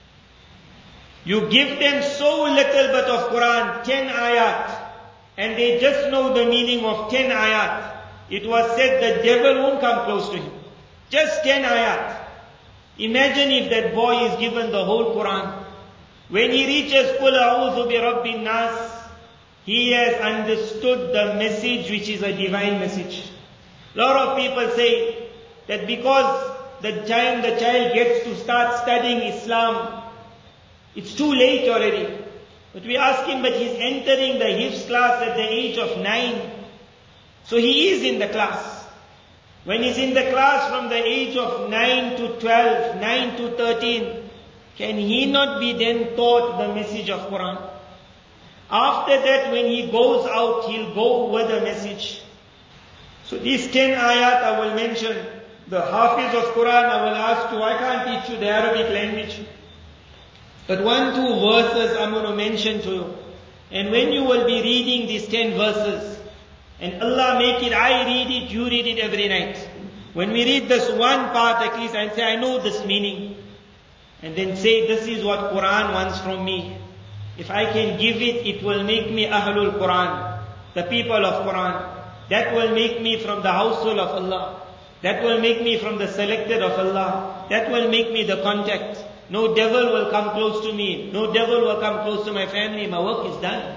You give them so little bit of Quran, 10 ayat, and they just know the meaning of 10 ayat. It was said the devil won't come close to him. Just 10 ayat. Imagine if that boy is given the whole Quran. When he reaches Qul a'udhu bi rabbin nas, he has understood the message which is a divine message. A lot of people say that because the time the child gets to start studying Islam, it's too late already. But we ask him, but he's entering the Hifz class at the age of 9. So he is in the class. When he's in the class from the age of 9 to 12, 9 to 13, can he not be then taught the message of Quran? After that, when he goes out, he'll go with the message. So these 10 ayat I will mention. The Hafiz of Quran, I will ask you, I can't teach you the Arabic language. But 1-2 verses I'm going to mention to you. And when you will be reading these 10 verses, and Allah make it, I read it, you read it every night. When we read this one part, at least I'll say, I know this meaning. And then say, this is what Quran wants from me. If I can give it, it will make me Ahlul Quran, the people of Quran. That will make me from the household of Allah. That will make me from the selected of Allah. That will make me the contact. No devil will come close to me. No devil will come close to my family. My work is done.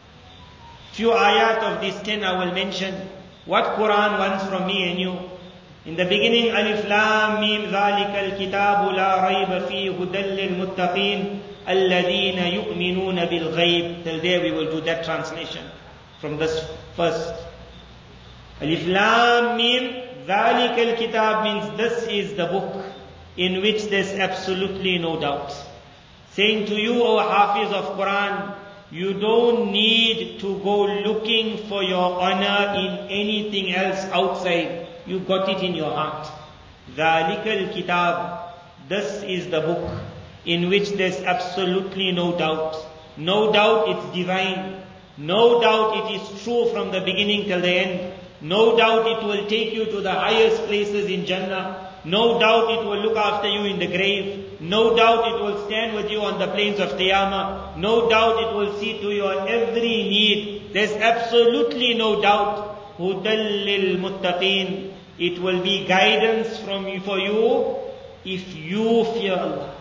Few ayat of these 10 I will mention. What Quran wants from me and you. In the beginning, Alif Lam Mim Zalikal Kitabu La Rayba Fi Hudal Lil Muttaqin Alladhina Yu'minuna Bil Ghayb. Till there we will do that translation from this first. Alif Lam Mim Zalikal Kitab means this is the book in which there's absolutely no doubt. Saying to you, O Hafiz of Quran, you don't need to go looking for your honor in anything else outside. You got it in your heart. Dhalikal Kitab. This is the book in which there's absolutely no doubt. No doubt it's divine. No doubt it is true from the beginning till the end. No doubt it will take you to the highest places in Jannah. No doubt it will look after you in the grave. No doubt it will stand with you on the plains of Qiyamah. No doubt it will see to your every need. There's absolutely no doubt. Hudal lil muttaqin. It will be guidance for you if you fear Allah.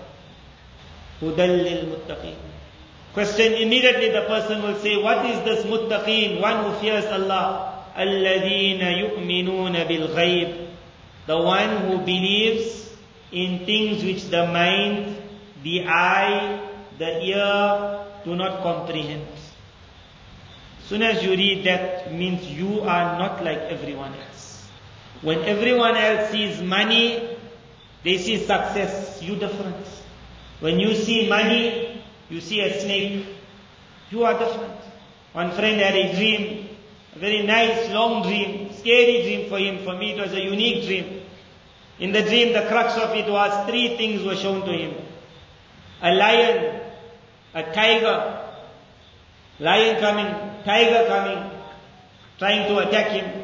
Hudal lil muttaqin. Question, immediately the person will say, what is this muttaqin? One who fears Allah. Alladhina yu'minuna bil ghayb. The one who believes in things which the mind, the eye, the ear do not comprehend. Soon as you read that, means you are not like everyone else. When everyone else sees money, they see success. You different. When you see money, you see a snake. You are different. One friend had a dream, a very nice, long dream, scary dream for him. For me, it was a unique dream. In the dream, the crux of it was 3 things were shown to him. A lion, a tiger, lion coming, tiger coming, trying to attack him.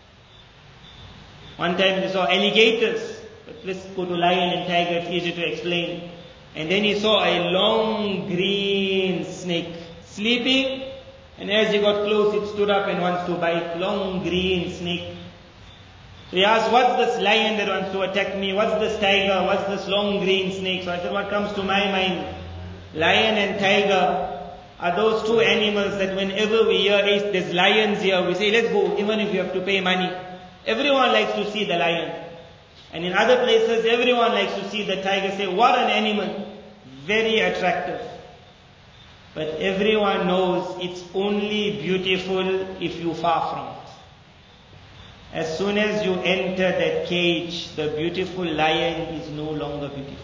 One time he saw alligators, but let's go to lion and tiger, it's easy to explain. And then he saw a long green snake sleeping, and as he got close, it stood up and wants to bite. Long green snake. So he asked, what's this lion that wants to attack me? What's this tiger? What's this long green snake? So I said, what comes to my mind? Lion and tiger are those two animals that whenever we hear, hey, there's lions here, we say, let's go, even if you have to pay money. Everyone likes to see the lion. And in other places, everyone likes to see the tiger. Say, what an animal. Very attractive. But everyone knows it's only beautiful if you far from it. As soon as you enter that cage, the beautiful lion is no longer beautiful.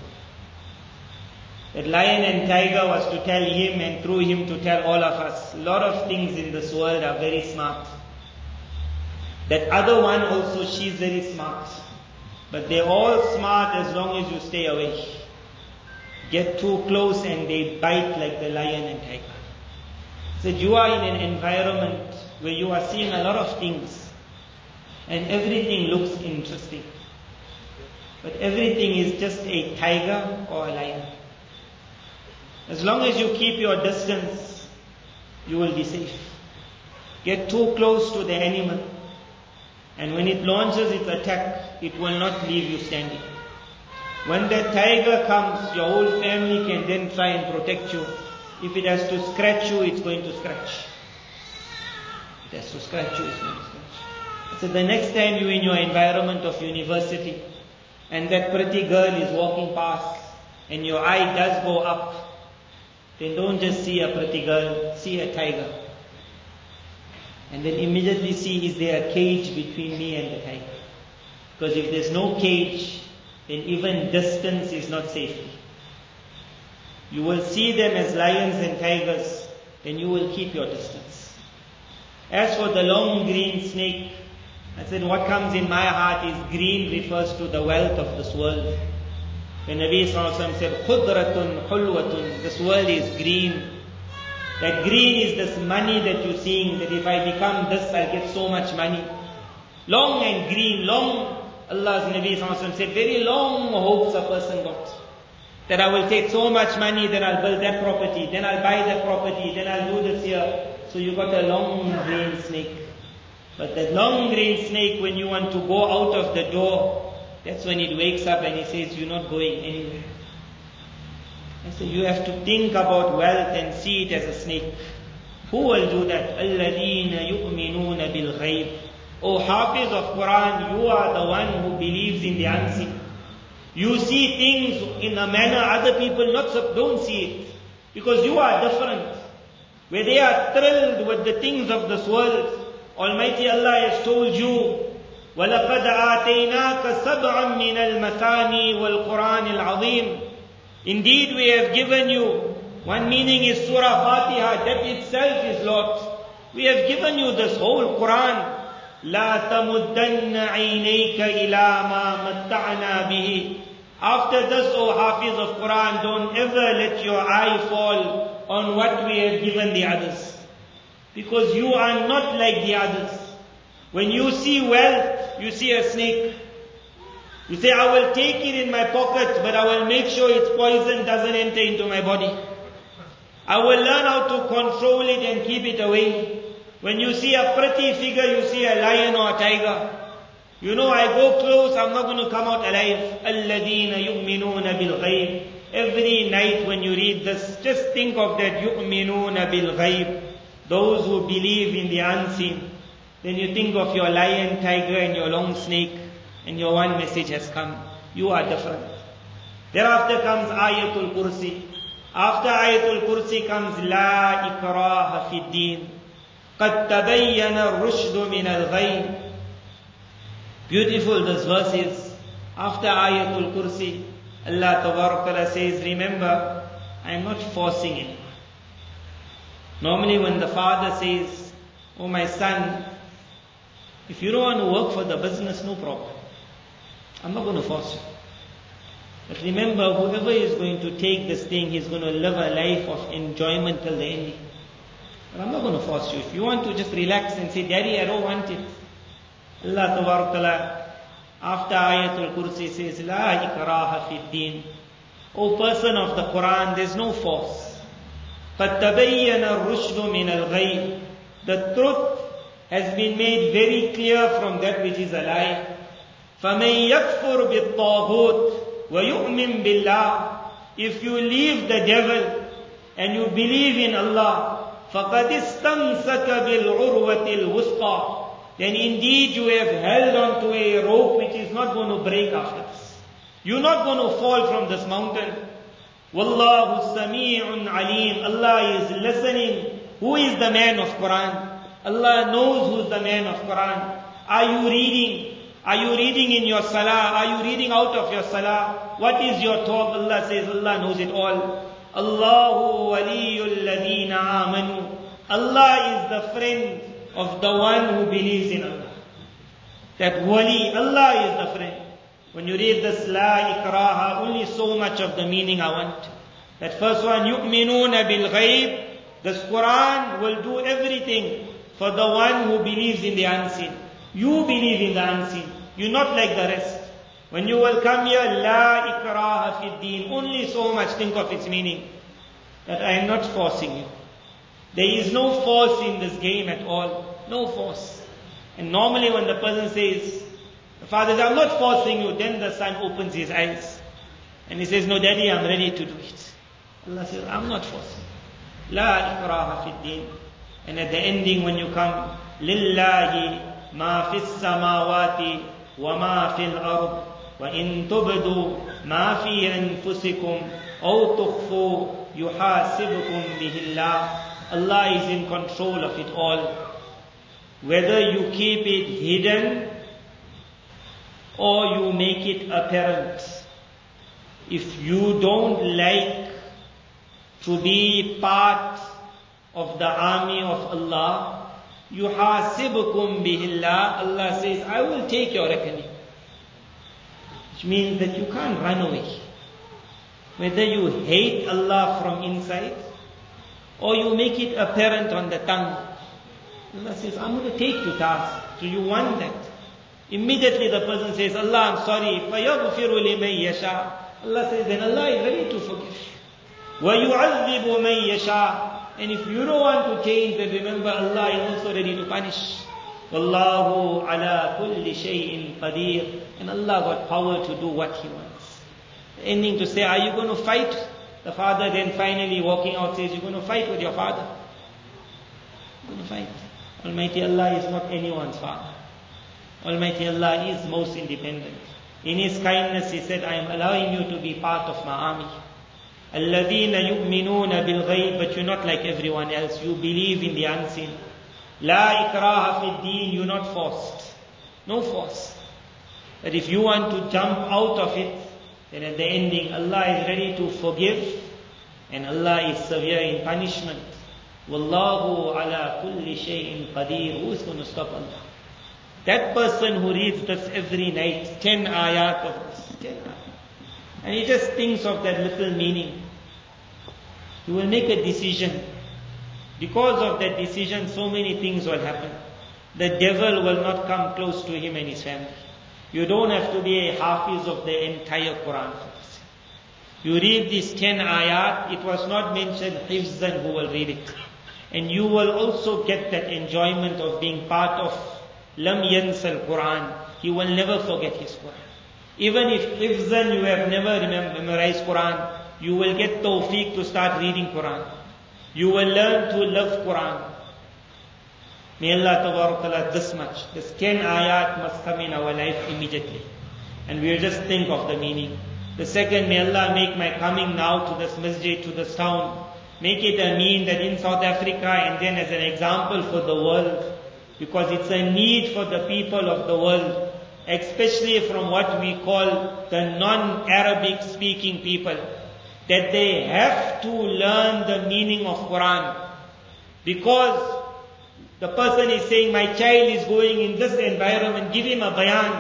That lion and tiger was to tell him and through him to tell all of us, a lot of things in this world are very smart. That other one also, she's very smart. But they're all smart as long as you stay away. Get too close and they bite like the lion and tiger. So you are in an environment where you are seeing a lot of things and everything looks interesting. But everything is just a tiger or a lion. As long as you keep your distance, you will be safe. Get too close to the animal, and when it launches its attack, it will not leave you standing. When the tiger comes, your whole family can then try and protect you. If it has to scratch you, it's going to scratch. It has to scratch you, it's going to scratch. So the next time you're in your environment of university, and that pretty girl is walking past, and your eye does go up, then don't just see a pretty girl, see a tiger. And then immediately see, is there a cage between me and the tiger? Because if there's no cage, then even distance is not safety. You will see them as lions and tigers, then you will keep your distance. As for the long green snake, I said what comes in my heart is green refers to the wealth of this world. When Nabi Sallallahu Alaihi Wasallam said, Khudratun hulwatun, this world is green. That green is this money that you're seeing, that if I become this, I'll get so much money. Long and green, long, Allah's Nabi Sallallahu Alaihi Wasallam said, very long hopes a person got. That I will take so much money, then I'll build that property, then I'll buy that property, then I'll do this here. So you got a long green snake. But that long green snake, when you want to go out of the door, that's when it wakes up and it says, you're not going anywhere. And so you have to think about wealth and see it as a snake. Who will do that? الَّذِينَ يُؤْمِنُونَ بِالْغَيْبِ. O Hafiz of Quran, you are the one who believes in the unseen. You see things in a manner other people don't see it. Because you are different. Where they are thrilled with the things of this world, Almighty Allah has told you, وَلَقَدْ آتَيْنَاكَ سَبْعًا مِنَ الْمَثَانِي وَالْقُرْآنِ الْعَظِيمِ. Indeed, we have given you, one meaning is Surah Fatiha, that itself is lot. We have given you this whole Quran. لَا تَمُدَّنَّ عَيْنَيْكَ إِلَى مَا مَتَّعْنَا بِهِ. After this, O Hafiz of Quran, don't ever let your eye fall on what we have given the others. Because you are not like the others. When you see wealth, you see a snake. You say, I will take it in my pocket, but I will make sure its poison doesn't enter into my body. I will learn how to control it and keep it away. When you see a pretty figure, you see a lion or a tiger. You know, I go close, I'm not going to come out alive. الَّذِينَ يُؤْمِنُونَ بِالْغَيْبِ. Every night when you read this, just think of that, يُؤْمِنُونَ بِالْغَيْبِ. Those who believe in the unseen. Then you think of your lion, tiger and your long snake, and your one message has come. You are different. Thereafter comes Ayatul Kursi. After Ayatul Kursi comes La ikraha fi din. قَدْ تَبَيَّنَ الرُّشْدُ مِنَ الْغَيِّ. Beautiful this verse is. After Ayatul Kursi, Allah Tabarak Ta'ala says, remember, I am not forcing anyone. Normally when the father says, oh my son, if you don't want to work for the business, no problem. I'm not going to force you. But remember, whoever is going to take this thing, he's going to live a life of enjoyment till the end. But I'm not going to force you. If you want to just relax and say, Daddy, I don't want it. Allah Tabarak Ta'ala, after Ayatul Kursi says, La ikraha fi din. O person of the Quran, there's no force. قَدْ تَبَيَّنَ الرُّشْدُ مِنَ الْغَيِّ. The truth has been made very clear from that which is a lie. فَمَنْ يَكْفُرْ بِالطَّاغُوتِ وَيُؤْمِنْ بِاللَّهِ. If you leave the devil and you believe in Allah, فَقَدْ اسْتَمْسَكَ بِالْعُرْوَةِ الْوُثْقَى, then indeed you have held on to a rope which is not going to break after this. You're not going to fall from this mountain. Wallahu Sami'un Alim. Allah is listening. Who is the man of Quran? Allah knows who's the man of Quran. Are you reading? Are you reading in your salah? Are you reading out of your salah? What is your talk? Allah says Allah knows it all. Allahu waliyul ladina amanu. Allah is the friend of the one who believes in Allah. That wali, Allah is the friend. When you read this La ikraha, only so much of the meaning I want. That first one, yu'minuna bil ghaib. This Quran will do everything for the one who believes in the unseen. You believe in the unseen. You're not like the rest. When you will come here, La ikraha fid deen. Only so much think of its meaning. That I am not forcing you. There is no force in this game at all. No force. And normally when the person says, the father says, I'm not forcing you, then the son opens his eyes. And he says, no daddy, I'm ready to do it. Allah says, I'm not forcing you. La ikraha fid deen. And at the ending when you come, Lillahi ma fis samawati wa ma fil ard. Wa in tubdu ma fi anfusikum aw tukhfu yuhasibukum bihillah. Allah is in control of it all. Whether you keep it hidden or you make it apparent. If you don't like to be part of the army of Allah, yuhasibukum bihillah, Allah says, I will take your reckoning. Which means that you can't run away. Whether you hate Allah from inside or you make it apparent on the tongue. Allah says, I'm going to take you task. Do you want that? Immediately the person says, Allah, I'm sorry. فَيَغْفِرُ لِمَنْ يَشَاءُ. Allah says, then Allah is ready to forgive you. وَيُعَذِّبُ مَنْ يَشَاءُ. And if you don't want to change, then remember Allah is also ready to punish. وَاللَّهُ عَلَى كُلِّ شَيْءٍ قَدِيرٌ. And Allah got power to do what He wants. Ending to say, are you going to fight? The father then finally walking out says, you're going to fight with your father. You're going to fight. Almighty Allah is not anyone's father. Almighty Allah is most independent. In His kindness He said, I am allowing you to be part of my army. الَّذِينَ يُؤْمِنُونَ بِالْغَيْبِ. But you're not like everyone else. You believe in the unseen. لَا إِكْرَاهَ فِي الدِّينِ. You're not forced. No force. But if you want to jump out of it, then at the ending Allah is ready to forgive and Allah is severe in punishment. Wallahu ala kulli shay'in qadir. Who is going to stop Allah? That person who reads this every night, 10 ayat of this, 10 ayat, and he just thinks of that little meaning, he will make a decision. Because of that decision, so many things will happen. The devil will not come close to him and his family. You don't have to be a hafiz of the entire Quran. You read these 10 ayat, it was not mentioned hifzan who will read it. And you will also get that enjoyment of being part of lam yansal Quran. He will never forget his Quran. Even if hifzan you have never memorized Quran, you will get tawfiq to start reading Quran. You will learn to love Quran. May Allah Ta'ala this much. This 10 ayat must come in our life immediately. And we will just think of the meaning. The second, may Allah make my coming now to this masjid, to this town, make it a mean that in South Africa and then as an example for the world. Because it's a need for the people of the world, especially from what we call the non-Arabic speaking people, that they have to learn the meaning of Quran. Because the person is saying, my child is going in this environment, give him a bayan.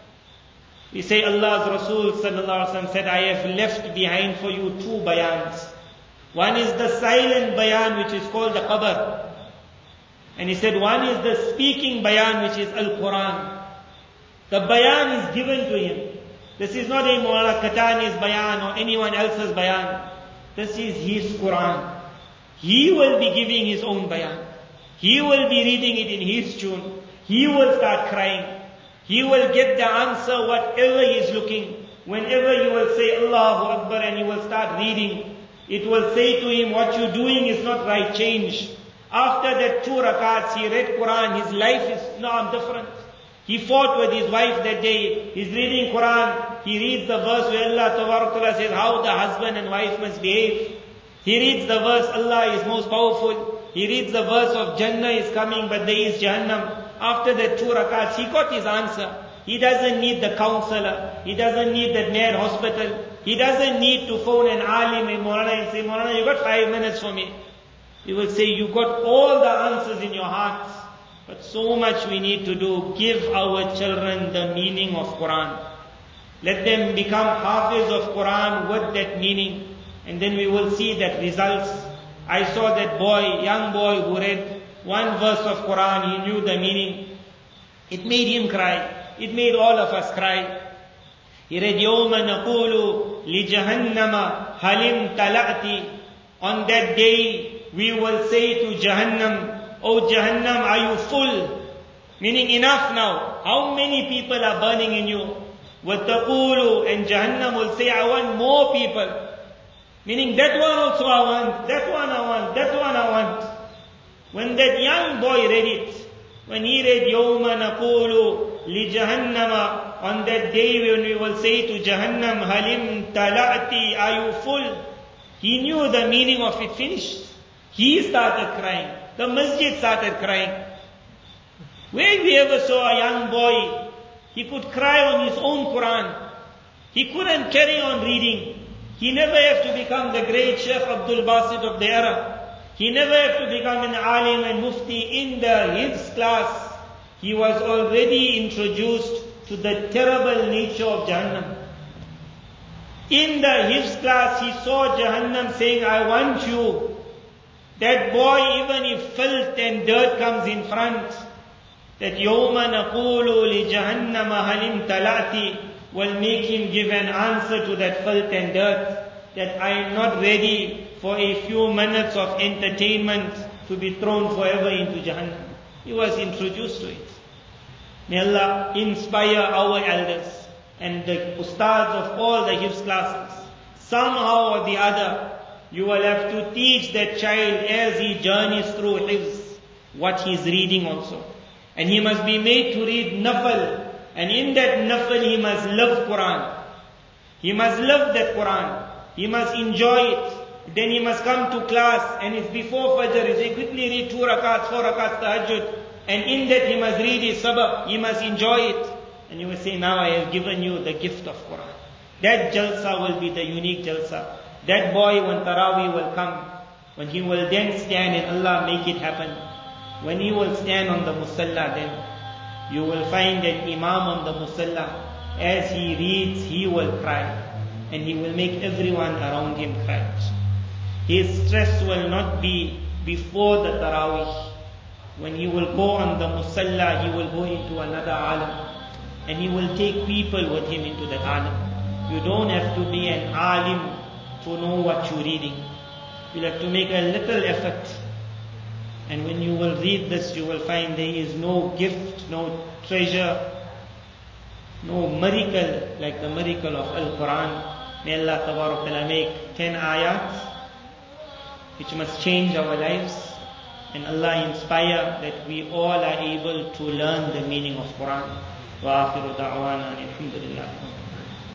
We say Allah's Rasul sallallahu alaihi wasallam said, I have left behind for you 2 bayans. One is the silent bayan which is called the qabr. And he said one is the speaking bayan which is Al-Quran. The bayan is given to him. This is not a Mawla Katani's bayan or anyone else's bayan. This is his Quran. He will be giving his own bayan. He will be reading it in his tune. He will start crying. He will get the answer whatever he is looking. Whenever you will say Allahu Akbar and he will start reading, it will say to him, what you're doing is not right, change. After that 2 rakats, he read Quran, his life is now different. He fought with his wife that day, he's reading Quran, he reads the verse where Allah Ta'ala says how the husband and wife must behave. He reads the verse, Allah is most powerful. He reads the verse of Jannah is coming, but there is Jahannam. After that 2 rakats, he got his answer. He doesn't need the counselor. He doesn't need that mad hospital. He doesn't need to phone an alim in Maulana and say, Maulana, you got 5 minutes for me. He will say, you got all the answers in your heart. But so much we need to do. Give our children the meaning of Quran. Let them become hafiz of Quran with that meaning. And then we will see that results. I saw that boy, young boy who read 1 verse of Quran, he knew the meaning. It made him cry. It made all of us cry. He read, يَوْمَ نَقُولُ لِجَهَنَّمَ هَلِمْ تَلَأْتِ. On that day, we will say to Jahannam, oh Jahannam, are you full? Meaning enough now. How many people are burning in you? وَتَقُولُ, and Jahannam will say, I want more people. Meaning that one also I want, that one I want, that one I want. When that young boy read it, when he read يَوْمَ نَقُولُ لِجَهَنَّمَ, on that day when we will say to Jahannam, Halim tala'ti, are you full? He knew the meaning of it finished. He started crying. The masjid started crying. Where we ever saw a young boy, he could cry on his own Quran. He couldn't carry on reading. He never had to become the great Sheikh Abdul Basit of the era. He never had to become an alim and mufti. In the Hifz class, he was already introduced to the terrible nature of Jahannam. In the Hifz class, he saw Jahannam saying, I want you. That boy, even if filth and dirt comes in front, that يَوْمَ نَقُولُ لِجَهَنَّمَ هَلِمْ تَلَأْتِ will make him give an answer to that filth and dirt, that I am not ready for a few minutes of entertainment to be thrown forever into Jahannam. He was introduced to it. May Allah inspire our elders and the ustads of all the Hifz classes. Somehow or the other, you will have to teach that child as he journeys through Hifz what he is reading also. And he must be made to read Nafal. And in that Nafal he must love Quran. He must love that Quran. He must enjoy it. Then he must come to class and it's before Fajr. He say quickly read 2 rakats, 4 rakats tahajjud. And in that he must read his sabak. He must enjoy it. And you will say, now I have given you the gift of Quran. That jalsa will be the unique jalsa. That boy when Taraweeh will come, when he will then stand and Allah make it happen. When he will stand on the musalla, then you will find that Imam on the musalla, as he reads, he will cry. And he will make everyone around him cry. His stress will not be before the Taraweeh. When he will go on the musalla, he will go into another alam. And he will take people with him into that alam. You don't have to be an alim to know what you're reading. You'll have to make a little effort. And when you will read this, you will find there is no gift, no treasure, no miracle like the miracle of Al-Quran. May Allah Ta'ala make 10 ayat which must change our lives. And Allah inspire that we all are able to learn the meaning of Quran. Wa akhiru da'wana alhamdulillah.